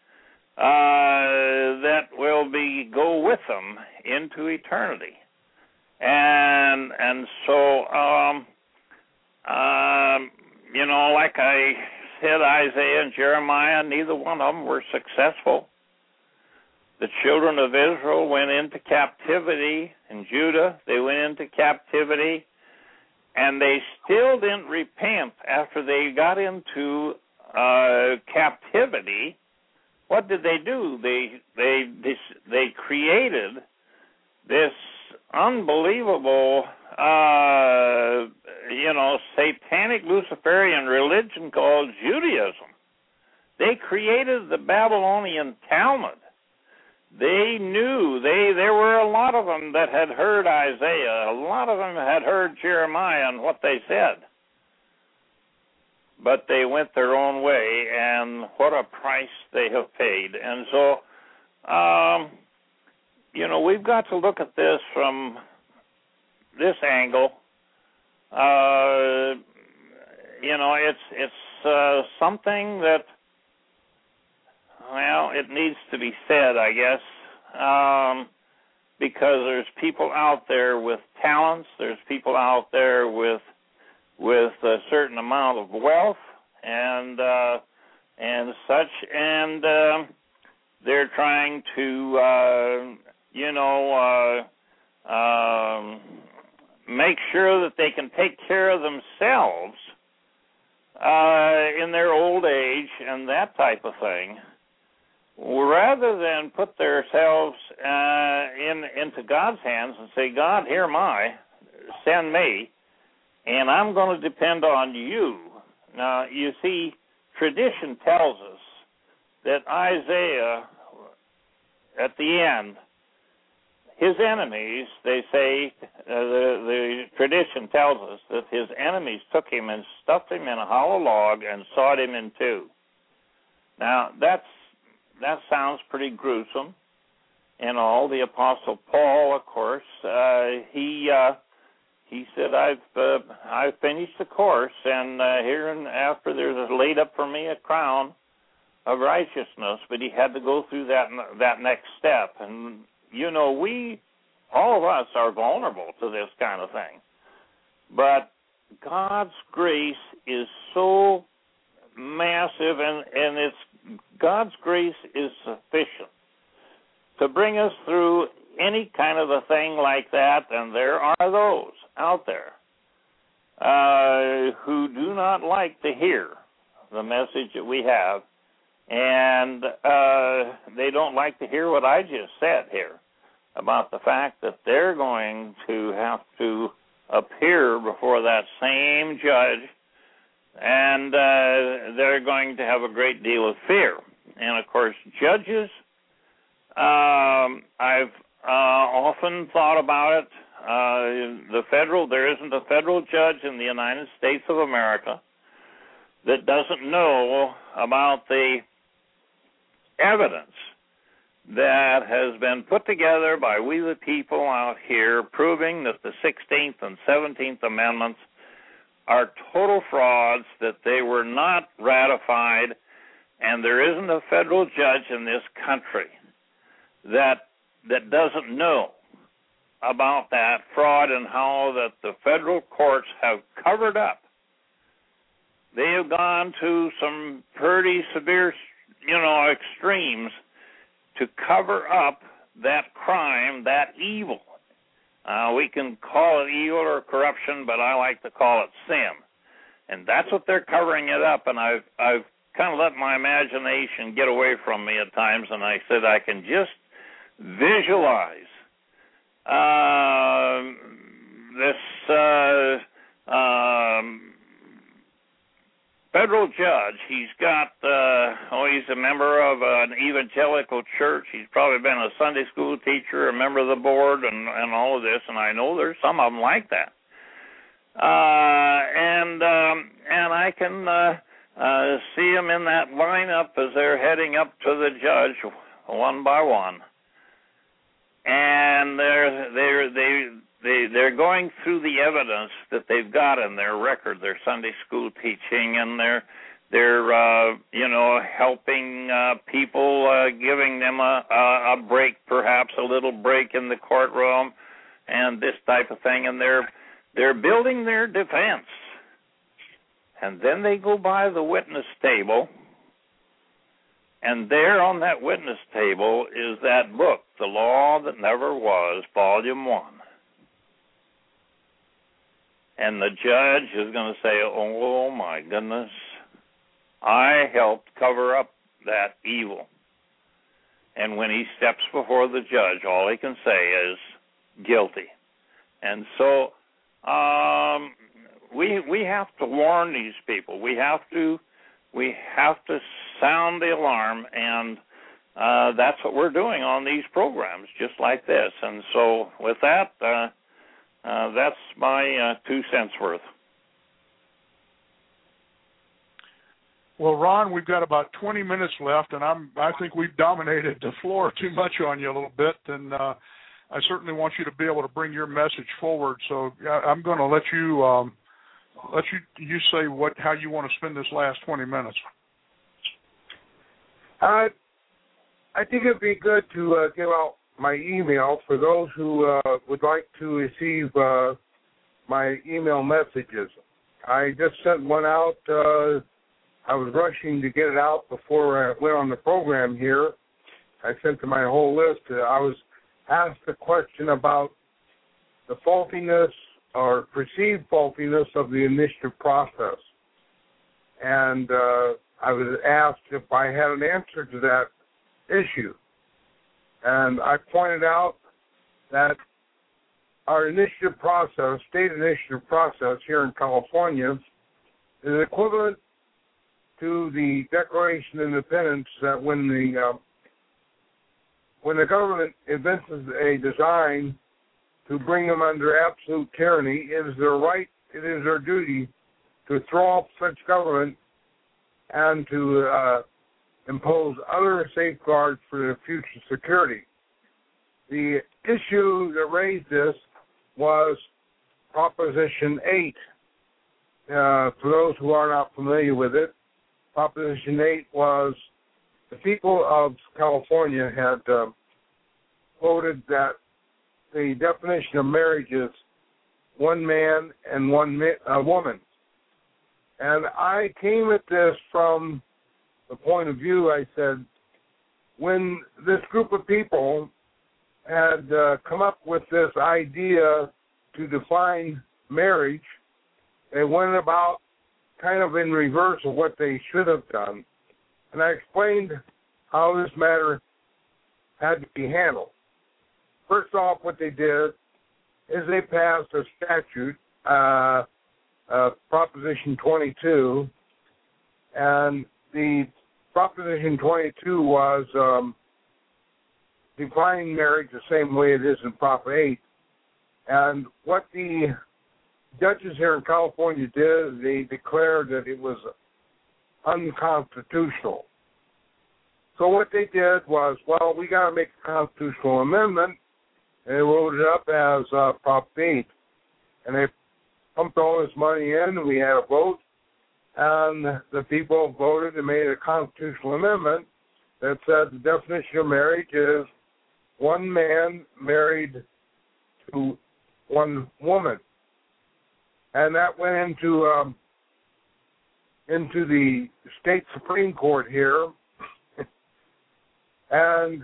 uh, that will be go with them into eternity. And and so, um, um, you know, like I said, Isaiah and Jeremiah, neither one of them were successful. The children of Israel went into captivity in Judah. They went into captivity, and they still didn't repent after they got into uh, captivity. What did they do? They they this, they created this unbelievable, uh, you know, satanic Luciferian religion called Judaism. They created the Babylonian Talmud. They knew, they there were a lot of them that had heard Isaiah. A lot of them had heard Jeremiah and what they said. But they went their own way, and what a price they have paid. And so, um, you know, we've got to look at this from this angle. Uh, you know, it's, it's uh, something that, well, it needs to be said, I guess, um, because there's people out there with talents, there's people out there with with a certain amount of wealth and uh, and such, and uh, they're trying to, uh, you know, uh, um, make sure that they can take care of themselves uh, in their old age and that type of thing, rather than put themselves uh, in into God's hands and say, God, here am I, send me, and I'm going to depend on you. Now, you see, tradition tells us that Isaiah, at the end, his enemies, they say, uh, the, the tradition tells us that his enemies took him and stuffed him in a hollow log and sawed him in two. Now, that's that sounds pretty gruesome. And all the Apostle Paul, of course, uh, he uh, he said, "I've uh, I've finished the course, and uh, here and after there's laid up for me a crown of righteousness." But he had to go through that that next step, and you know, we all of us are vulnerable to this kind of thing. But God's grace is so massive, and and it's God's grace is sufficient to bring us through any kind of a thing like that, and there are those out there uh, who do not like to hear the message that we have, and uh, they don't like to hear what I just said here about the fact that they're going to have to appear before that same judge, and uh, they're going to have a great deal of fear. And, of course, judges, um, I've uh, often thought about it. Uh, the federal, there isn't a federal judge in the United States of America that doesn't know about the evidence that has been put together by we the people out here, proving that the sixteenth and seventeenth Amendments are total frauds, that they were not ratified, and there isn't a federal judge in this country that that doesn't know about that fraud and how that the federal courts have covered up. They have gone to some pretty severe, you know, extremes to cover up that crime, that evil. Uh, we can call it evil or corruption, but I like to call it sin. And that's what they're covering it up, and I've, I've kind of let my imagination get away from me at times, and I said I can just visualize uh, this uh, um, federal judge. He's got, uh, oh, he's a member of an evangelical church. He's probably been a Sunday school teacher, a member of the board, and, and all of this, and I know there's some of them like that. Uh, and um, and I can uh, uh, see them in that lineup as they're heading up to the judge one by one. And they're they're they they they're going through the evidence that they've got in their record, their Sunday school teaching, and they're they're uh, you know helping uh, people, uh, giving them a, a a break, perhaps a little break in the courtroom, and this type of thing, and they're they're building their defense, and then they go by the witness table. And there on that witness table is that book, The Law That Never Was, Volume one. And the judge is going to say, oh, my goodness, I helped cover up that evil. And when he steps before the judge, all he can say is guilty. And so um, we we have to warn these people. We have to we have to sound the alarm, and uh, that's what we're doing on these programs, just like this. And so with that, uh, uh, that's my uh, two cents worth. Well, Ron, we've got about twenty minutes left, and I'm I think we've dominated the floor too much on you a little bit, and uh, I certainly want you to be able to bring your message forward. So I'm going to let you um, let you you say what how you want to spend this last twenty minutes. Uh, I think it'd be good to uh, give out my email for those who uh, would like to receive uh, my email messages. I just sent one out. Uh, I was rushing to get it out before I went on the program here. I sent to my whole list. Uh, I was asked a question about the faultiness or perceived faultiness of the initiative process. And uh, I was asked if I had an answer to that issue. And I pointed out that our initiative process, state initiative process here in California, is equivalent to the Declaration of Independence, that when the uh, when the government invents a design to bring them under absolute tyranny, it is their right, it is their duty to throw off such government and to uh, impose other safeguards for their future security. The issue that raised this was Proposition eight. Uh, for those who are not familiar with it, Proposition eight was the people of California had uh, voted that the definition of marriage is one man and one ma- uh, woman. And I came at this from the point of view, I said, when this group of people had uh, come up with this idea to define marriage, they went about kind of in reverse of what they should have done. And I explained how this matter had to be handled. First off, what they did is they passed a statute, uh, uh, Proposition twenty-two, and the Proposition twenty-two was um, defining marriage the same way it is in Prop eight. And what the judges here in California did, they declared that it was unconstitutional. So what they did was, well, we got to make a constitutional amendment, and they wrote it up as uh, Prop eight. And they pumped all this money in, and we had a vote, and the people voted and made a constitutional amendment that said the definition of marriage is one man married to one woman. And that went into um, into the state Supreme Court here, and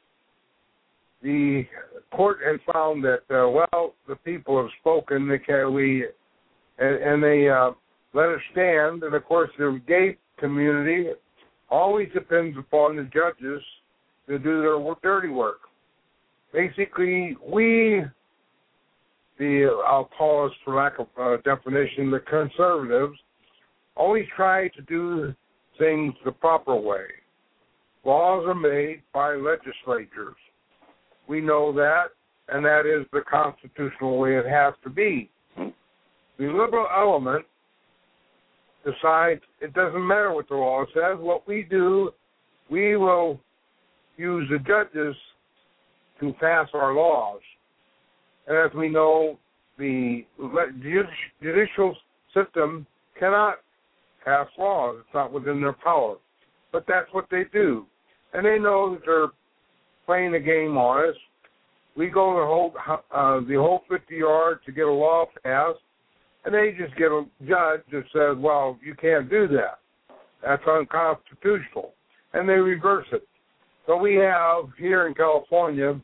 the court had found that uh, well, the people have spoken. They can we, and, and they uh, let it stand. And of course, the gay community always depends upon the judges to do their work, dirty work. Basically, we, the I'll call us for lack of uh, definition, the conservatives, always try to do things the proper way. Laws are made by legislatures. We know that, and that is the constitutional way it has to be. The liberal element decides it doesn't matter what the law says. What we do, we will use the judges to pass our laws. And as we know, the judicial system cannot pass laws. It's not within their power. But that's what they do. And they know that they're playing a game on us. We go the whole, uh, the whole fifty yards to get a law passed, and they just get a judge that says, well, you can't do that. That's unconstitutional. And they reverse it. So we have here in California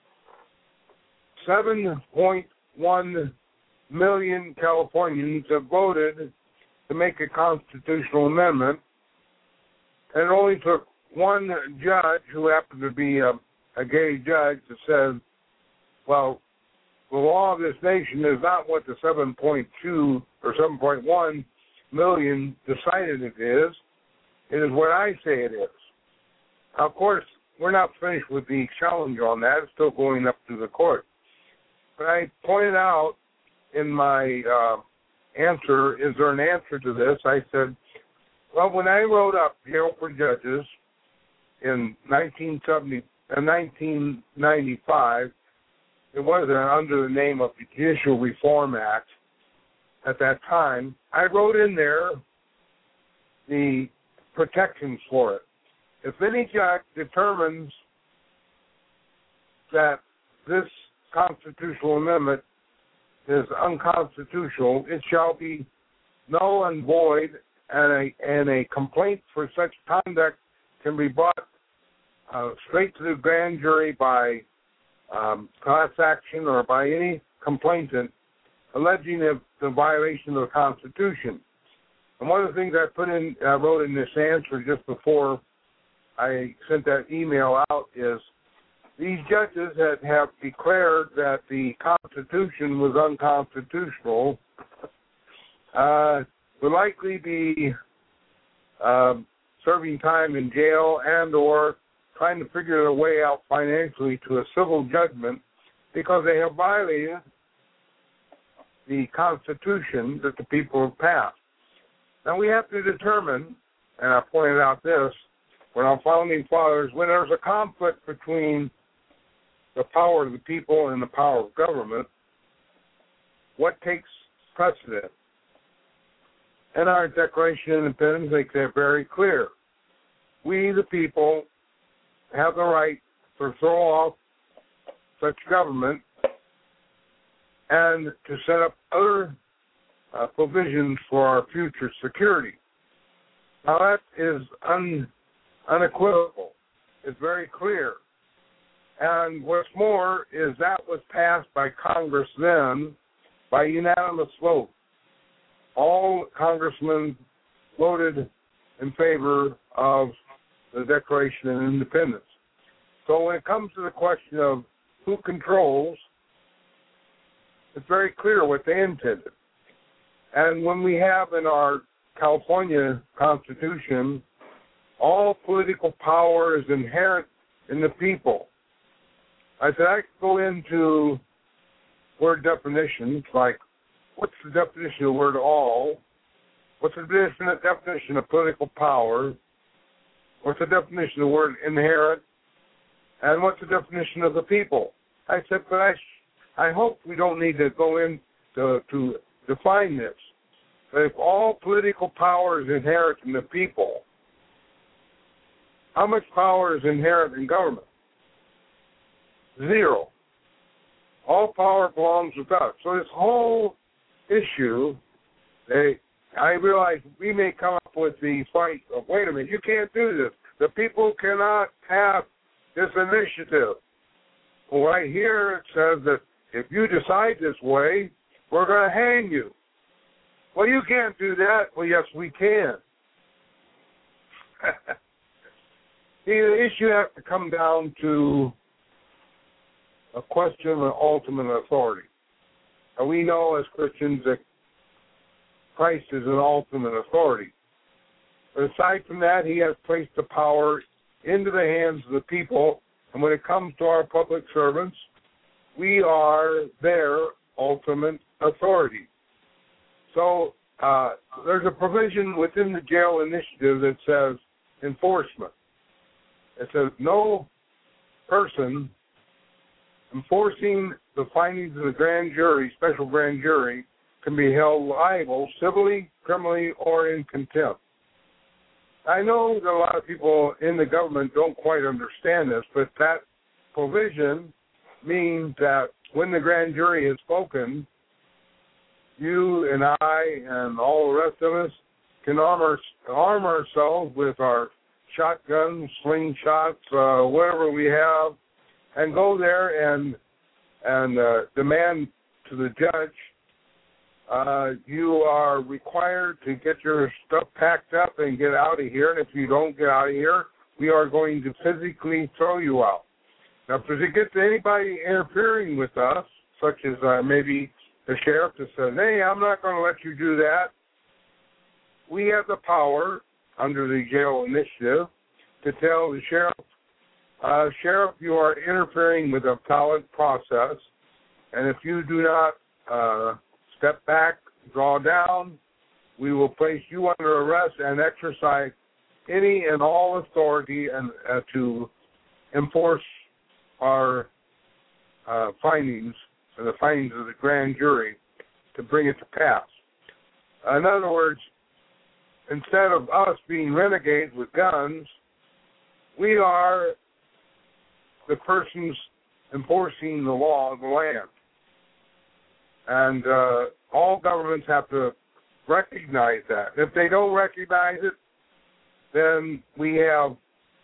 seven point one million Californians have voted to make a constitutional amendment, and it only took one judge, who happened to be a, a gay judge, that said, well, the law of this nation is not what the seven point two or seven point one million decided it is. It is what I say it is. Now, of course, we're not finished with the challenge on that. It's still going up to the court. But I pointed out in my uh, answer, is there an answer to this? I said, well, when I wrote up Yale for Judges in nineteen seventy, uh, nineteen ninety-five, it was under the name of the Judicial Reform Act at that time. I wrote in there the protections for it. If any judge determines that this constitutional amendment is unconstitutional, it shall be null and void, and a, and a complaint for such conduct can be brought uh, straight to the grand jury by um, class action or by any complainant alleging the, the violation of the Constitution. And one of the things I put in, I wrote in this answer just before I sent that email out is these judges that have declared that the Constitution was unconstitutional uh, will likely be uh, serving time in jail and or trying to figure their way out financially to a civil judgment because they have violated the Constitution that the people have passed. Now we have to determine, and I pointed out this, when our founding fathers, when there's a conflict between the power of the people and the power of government, what takes precedent? And our Declaration of Independence makes that very clear. We, the people, have the right to throw off such government and to set up other uh, provisions for our future security. Now that is un, unequivocal. It's very clear. And what's more is that was passed by Congress then by unanimous vote. All congressmen voted in favor of the Declaration of Independence. So when it comes to the question of who controls, it's very clear what they intended. And when we have in our California Constitution, all political power is inherent in the people. I said I could go into word definitions like what's the definition of the word all, what's the definition, definition of political power, what's the definition of the word inherent, and what's the definition of the people. I said, but I, I hope we don't need to go in to, to define this. But if all political power is inherent in the people, how much power is inherent in government? Zero. All power belongs with us. So this whole issue, they, I realize we may come up with the fight of, wait a minute, you can't do this. The people cannot have this initiative. Well, right here it says that if you decide this way, we're going to hang you. Well, you can't do that. Well, yes, we can. See, the issue has to come down to a question of ultimate authority. And we know as Christians that Christ is an ultimate authority. But aside from that, he has placed the power into the hands of the people. And when it comes to our public servants, we are their ultimate authority. So uh, there's a provision within the jail initiative that says enforcement. It says no person enforcing the findings of the grand jury, special grand jury, can be held liable civilly, criminally, or in contempt. I know that a lot of people in the government don't quite understand this, but that provision means that when the grand jury has spoken, you and I and all the rest of us can arm, our, arm ourselves with our shotguns, slingshots, uh, whatever we have, and go there and and uh, demand to the judge, uh, you are required to get your stuff packed up and get out of here, and if you don't get out of here, we are going to physically throw you out. Now, if it gets anybody interfering with us, such as uh, maybe the sheriff that says, hey, I'm not going to let you do that, we have the power under the jail initiative to tell the sheriff, uh, Sheriff, you are interfering with a valid process, and if you do not uh, step back, draw down, we will place you under arrest and exercise any and all authority and uh, to enforce our uh, findings, and the findings of the grand jury, to bring it to pass. In other words, instead of us being renegades with guns, we are the persons enforcing the law of the land. And uh, all governments have to recognize that. If they don't recognize it, then we have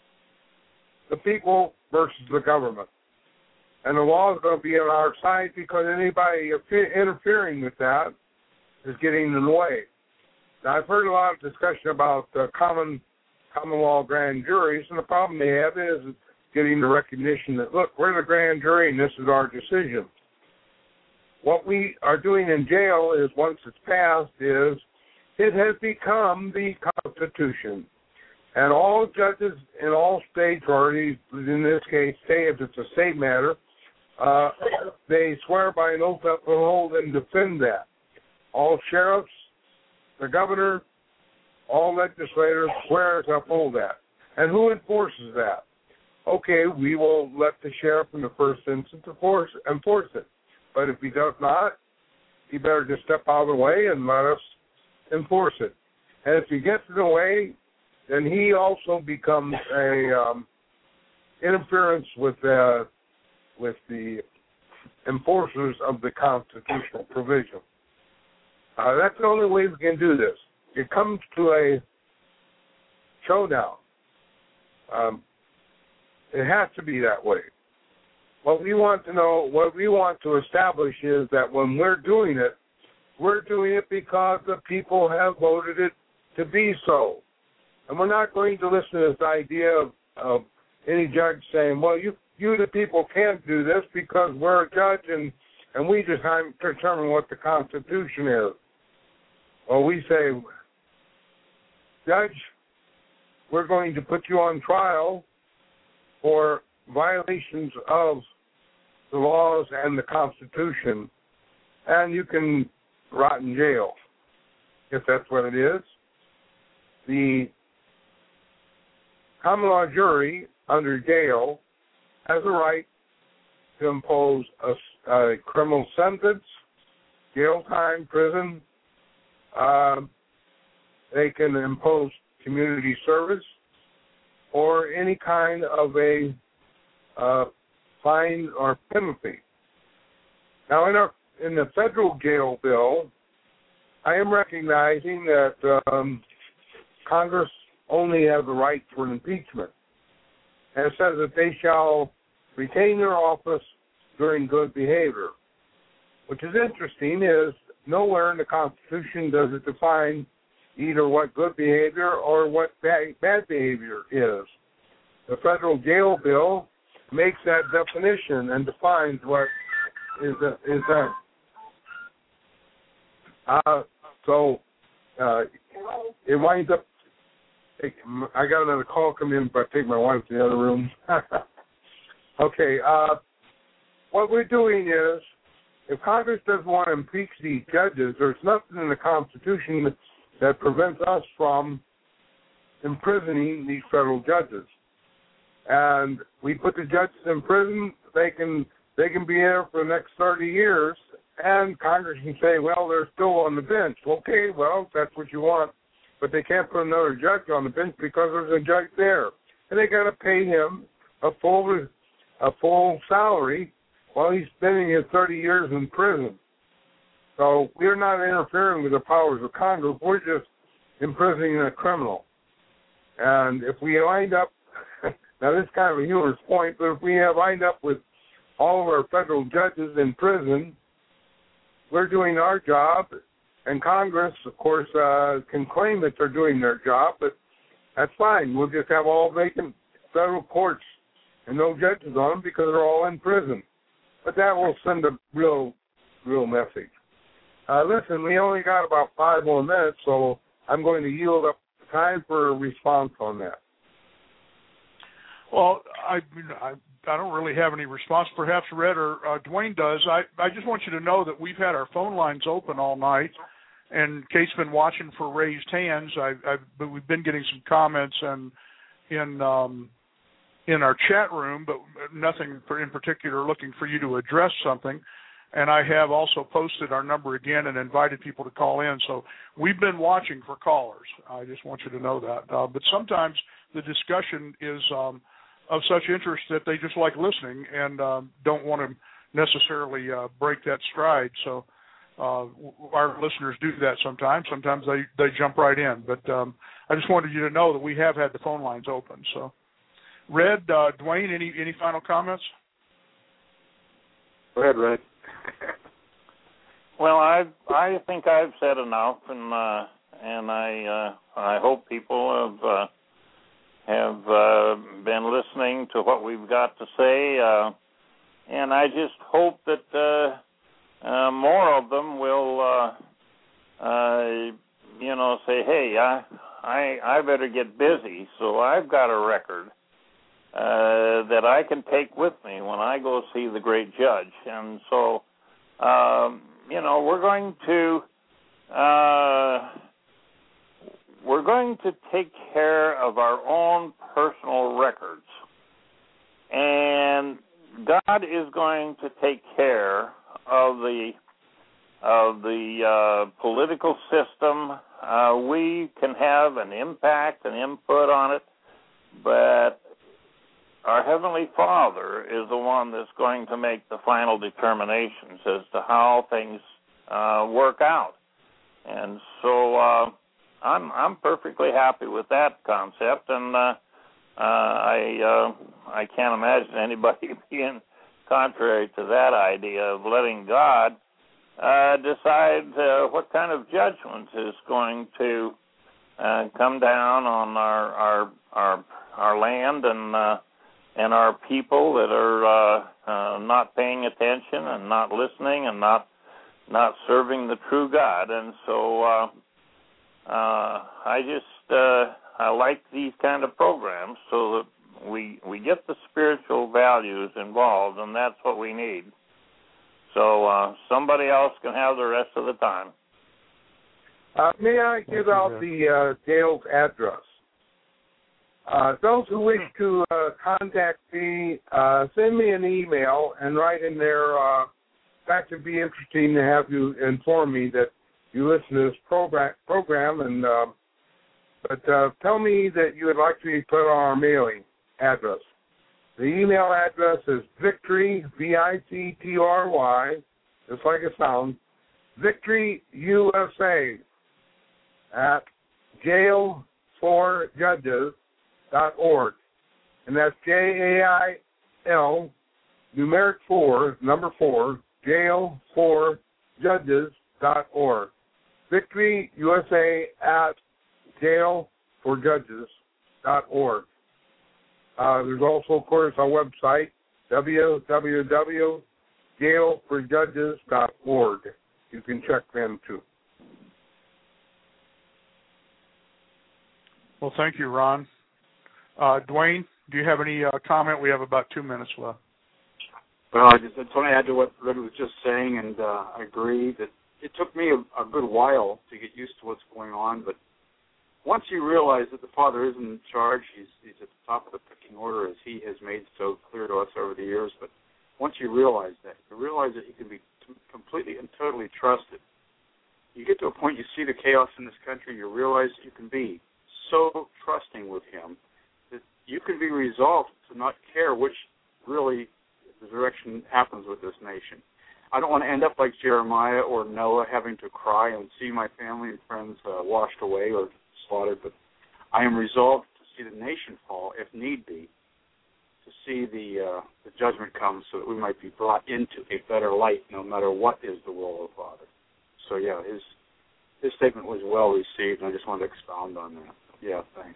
the people versus the government. And the law is going to be on our side because anybody interfering with that is getting in the way. Now, I've heard a lot of discussion about uh, common common law grand juries, and the problem they have is getting the recognition that, look, we're the grand jury and this is our decision. What we are doing in jail is, once it's passed, is it has become the Constitution. And all judges in all states, or in this case, say if it's a state matter, uh, they swear by an oath to uphold and defend that. All sheriffs, the governor, all legislators swear to uphold that. And who enforces that? Okay, we will let the sheriff in the first instance enforce, enforce it. But if he does not, he better just step out of the way and let us enforce it. And if he gets in the way, then he also becomes a um, interference with uh, with the enforcers of the constitutional provision. Uh, that's the only way we can do this. It comes to a showdown. Um, it has to be that way. What we want to know, what we want to establish is that when we're doing it, we're doing it because the people have voted it to be so. And we're not going to listen to this idea of, of any judge saying, well, you you the people can't do this because we're a judge and, and we just determine what the Constitution is. Well, we say, Judge, we're going to put you on trial for violations of the laws and the Constitution, and you can rot in jail, if that's what it is. The common law jury under Gale has a right to impose a, a criminal sentence, jail time, prison. Uh, they can impose community service or any kind of a uh, fine or penalty. Now, in, our, in the federal jail bill, I am recognizing that um, Congress only has the right for an impeachment. And it says that they shall retain their office during good behavior. Which is interesting is nowhere in the Constitution does it define either what good behavior or what bad, bad behavior is. The federal jail bill makes that definition and defines what is a, is that. Uh, so uh, it winds up. I got another call coming in, but I take my wife to the other room. Okay. Uh, what we're doing is, if Congress doesn't want to impeach these judges, there's nothing in the Constitution that, that prevents us from imprisoning these federal judges. And we put the judges in prison, they can they can be there for the next thirty years, and Congress can say, well, they're still on the bench. Okay, well, if that's what you want. But they can't put another judge on the bench because there's a judge there. And they got to pay him a full a full salary while he's spending his thirty years in prison. So we're not interfering with the powers of Congress. We're just imprisoning a criminal. And if we wind up, now this is kind of a humorous point, but if we have wind up with all of our federal judges in prison, we're doing our job. And Congress, of course, uh, can claim that they're doing their job, but that's fine. We'll just have all vacant federal courts and no judges on them because they're all in prison. But that will send a real, real message. Uh, listen, we only got about five more minutes, so I'm going to yield up time for a response on that. Well, I, I, I don't really have any response. Perhaps Red or uh, Dwayne does. I, I just want you to know that we've had our phone lines open all night, and Kate's been watching for raised hands. I, I've, but we've been getting some comments and in um, in our chat room, but nothing in particular looking for you to address something. And I have also posted our number again and invited people to call in. So we've been watching for callers. I just want you to know that. Uh, but sometimes the discussion is um, of such interest that they just like listening and um, don't want to necessarily uh, break that stride. So uh, our listeners do that sometimes. Sometimes they, they jump right in. But um, I just wanted you to know that we have had the phone lines open. So, Red, uh, Dwayne, any any final comments? Go ahead, Red. Well, I I think I've said enough, and uh, and I uh, I hope people have uh, have uh, been listening to what we've got to say, uh, and I just hope that uh, uh, more of them will uh, uh, you know say, hey, I I I better get busy, so I've got a record uh, that I can take with me when I go see the great judge, and so. Um, You know, we're going to uh, we're going to take care of our own personal records, and God is going to take care of the of the uh, political system. Uh, we can have an impact, an input on it, but our Heavenly Father is the one that's going to make the final determinations as to how things uh, work out. And so uh, I'm I'm perfectly happy with that concept, and uh, uh, I uh, I can't imagine anybody being contrary to that idea of letting God uh, decide uh, what kind of judgment is going to uh, come down on our our our, our land and uh, and our people that are uh, uh, not paying attention and not listening and not not serving the true God. And so uh, uh, I just uh, I like these kind of programs so that we we get the spiritual values involved, and that's what we need. So uh, somebody else can have the rest of the time. Uh, may I give out the uh, jail's address? Uh, those who wish to uh, contact me, uh, send me an email and write in there. Uh, that could be interesting to have you inform me that you listen to this program. program and uh, But uh, tell me that you would like to be put on our mailing address. The email address is Victory, V I C T R Y, just like it sounds, Victory U S A at jail for judges dot org, and that's J A I L numeric four, number four, jail for judges dot org. Victory U S A at jail for judges dot org. Uh, there's also, of course, our website, w w w dot jail for judges dot org. You can check them, too. Well, thank you, Ron. Uh, Dwayne, do you have any uh, comment? We have about two minutes left. Well, I just, I just want to add to what Red was just saying, and uh, I agree that it took me a, a good while to get used to what's going on, but once you realize that the Father is in charge, he's, he's at the top of the pecking order, as he has made so clear to us over the years, but once you realize that, you realize that you can be t- completely and totally trusted. You get to a point, you see the chaos in this country, you realize that you can be so trusting with him that you can be resolved to not care which really the direction happens with this nation. I don't want to end up like Jeremiah or Noah, having to cry and see my family and friends uh, washed away or slaughtered, but I am resolved to see the nation fall, if need be, to see the uh, the judgment come so that we might be brought into a better light no matter what is the will of the Father. So, yeah, his his statement was well received, and I just wanted to expound on that. Yeah, thanks.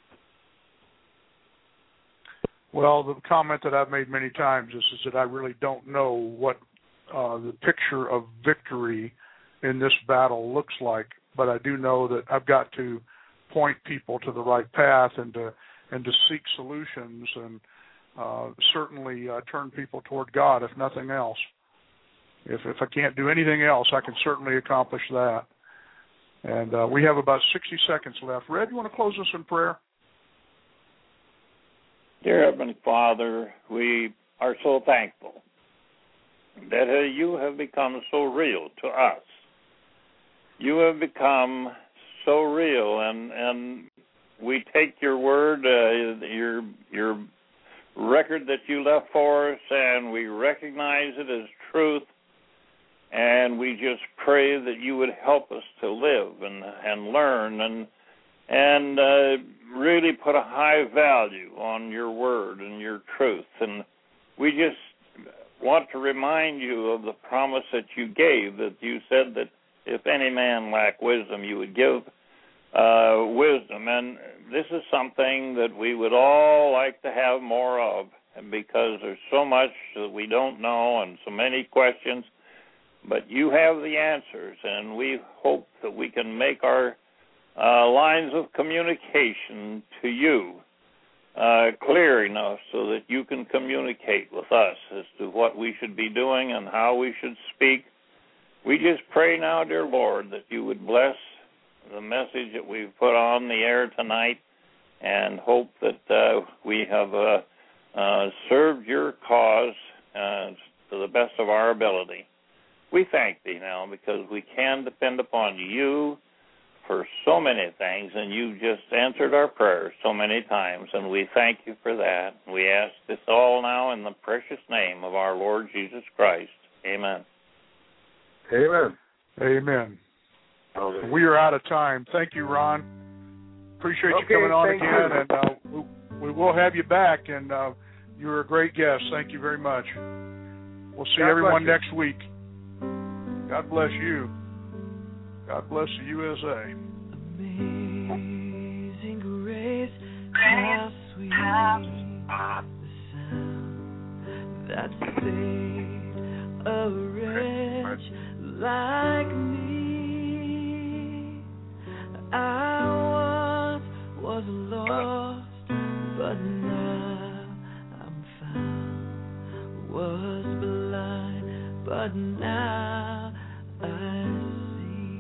Well, the comment that I've made many times is, is that I really don't know what uh, the picture of victory in this battle looks like, but I do know that I've got to point people to the right path and to and to seek solutions and uh, certainly uh, turn people toward God, if nothing else. If if I can't do anything else, I can certainly accomplish that. And uh, we have about sixty seconds left. Red, you want to close us in prayer? Dear Heavenly Father, we are so thankful that uh, you have become so real to us. You have become so real, and, and we take your word, uh, your your record that you left for us, and we recognize it as truth, And we just pray that you would help us to live and and learn and and uh, really put a high value on your word and your truth. And we just want to remind you of the promise that you gave, that you said that if any man lack wisdom, you would give uh, wisdom. And this is something that we would all like to have more of, and because there's so much that we don't know and so many questions, but you have the answers, and we hope that we can make our uh, lines of communication to you uh, clear enough so that you can communicate with us as to what we should be doing and how we should speak. We just pray now, dear Lord, that you would bless the message that we've put on the air tonight, and hope that uh, we have uh, uh, served your cause uh, to the best of our ability. We thank thee now because we can depend upon you for so many things, and you just answered our prayers so many times, and we thank you for that. We ask this all now in the precious name of our Lord Jesus Christ. Amen. Amen. Amen. Okay. We are out of time. Thank you, Ron. Appreciate okay, you coming on again, you. and uh, we, we will have you back, and uh, you were a great guest. Thank you very much. We'll see God everyone next week. God bless you. God bless the U S A. Amazing grace, how sweet the sound that saved a wretch like me. I once was lost, but now I'm found. Was blind, but now I see.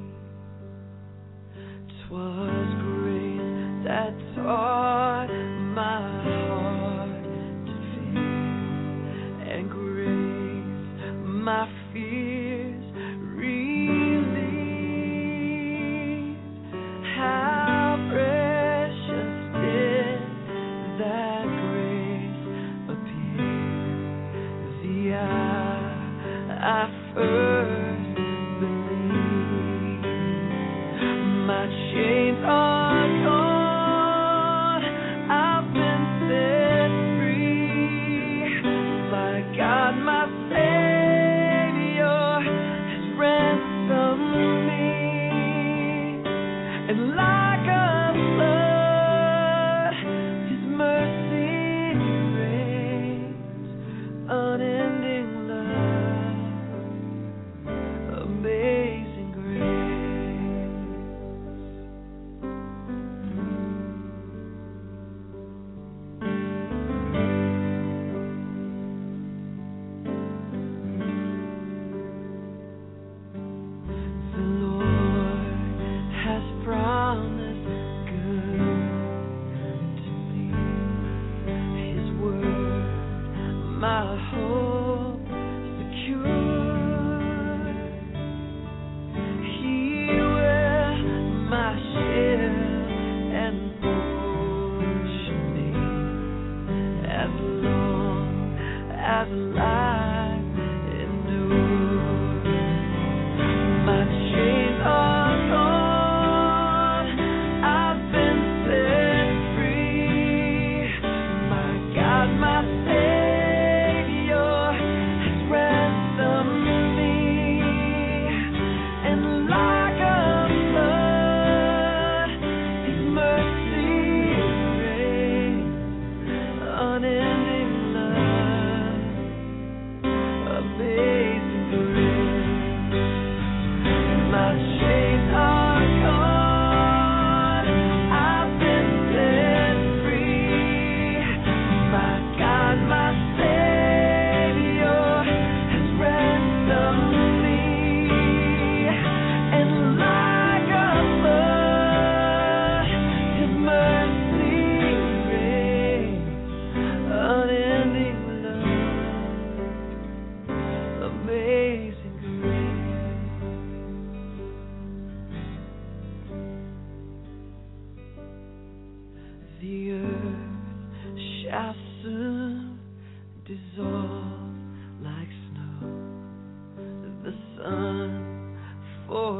'Twas grace that taught my heart to fear, and grace my fears relieved. How precious did that grace appear the hour I first believed. My chains are gone, I've been set free. My God, my Savior has ransomed me. And like a flood, His mercy reigns, unending love, amazing grace.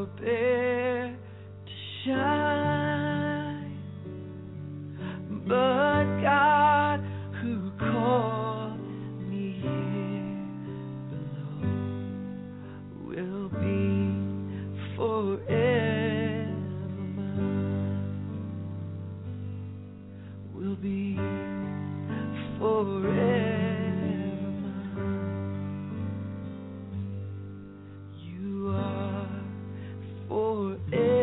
forbear to shine, but God who called me here below will be forever mine, will be forever. Forever.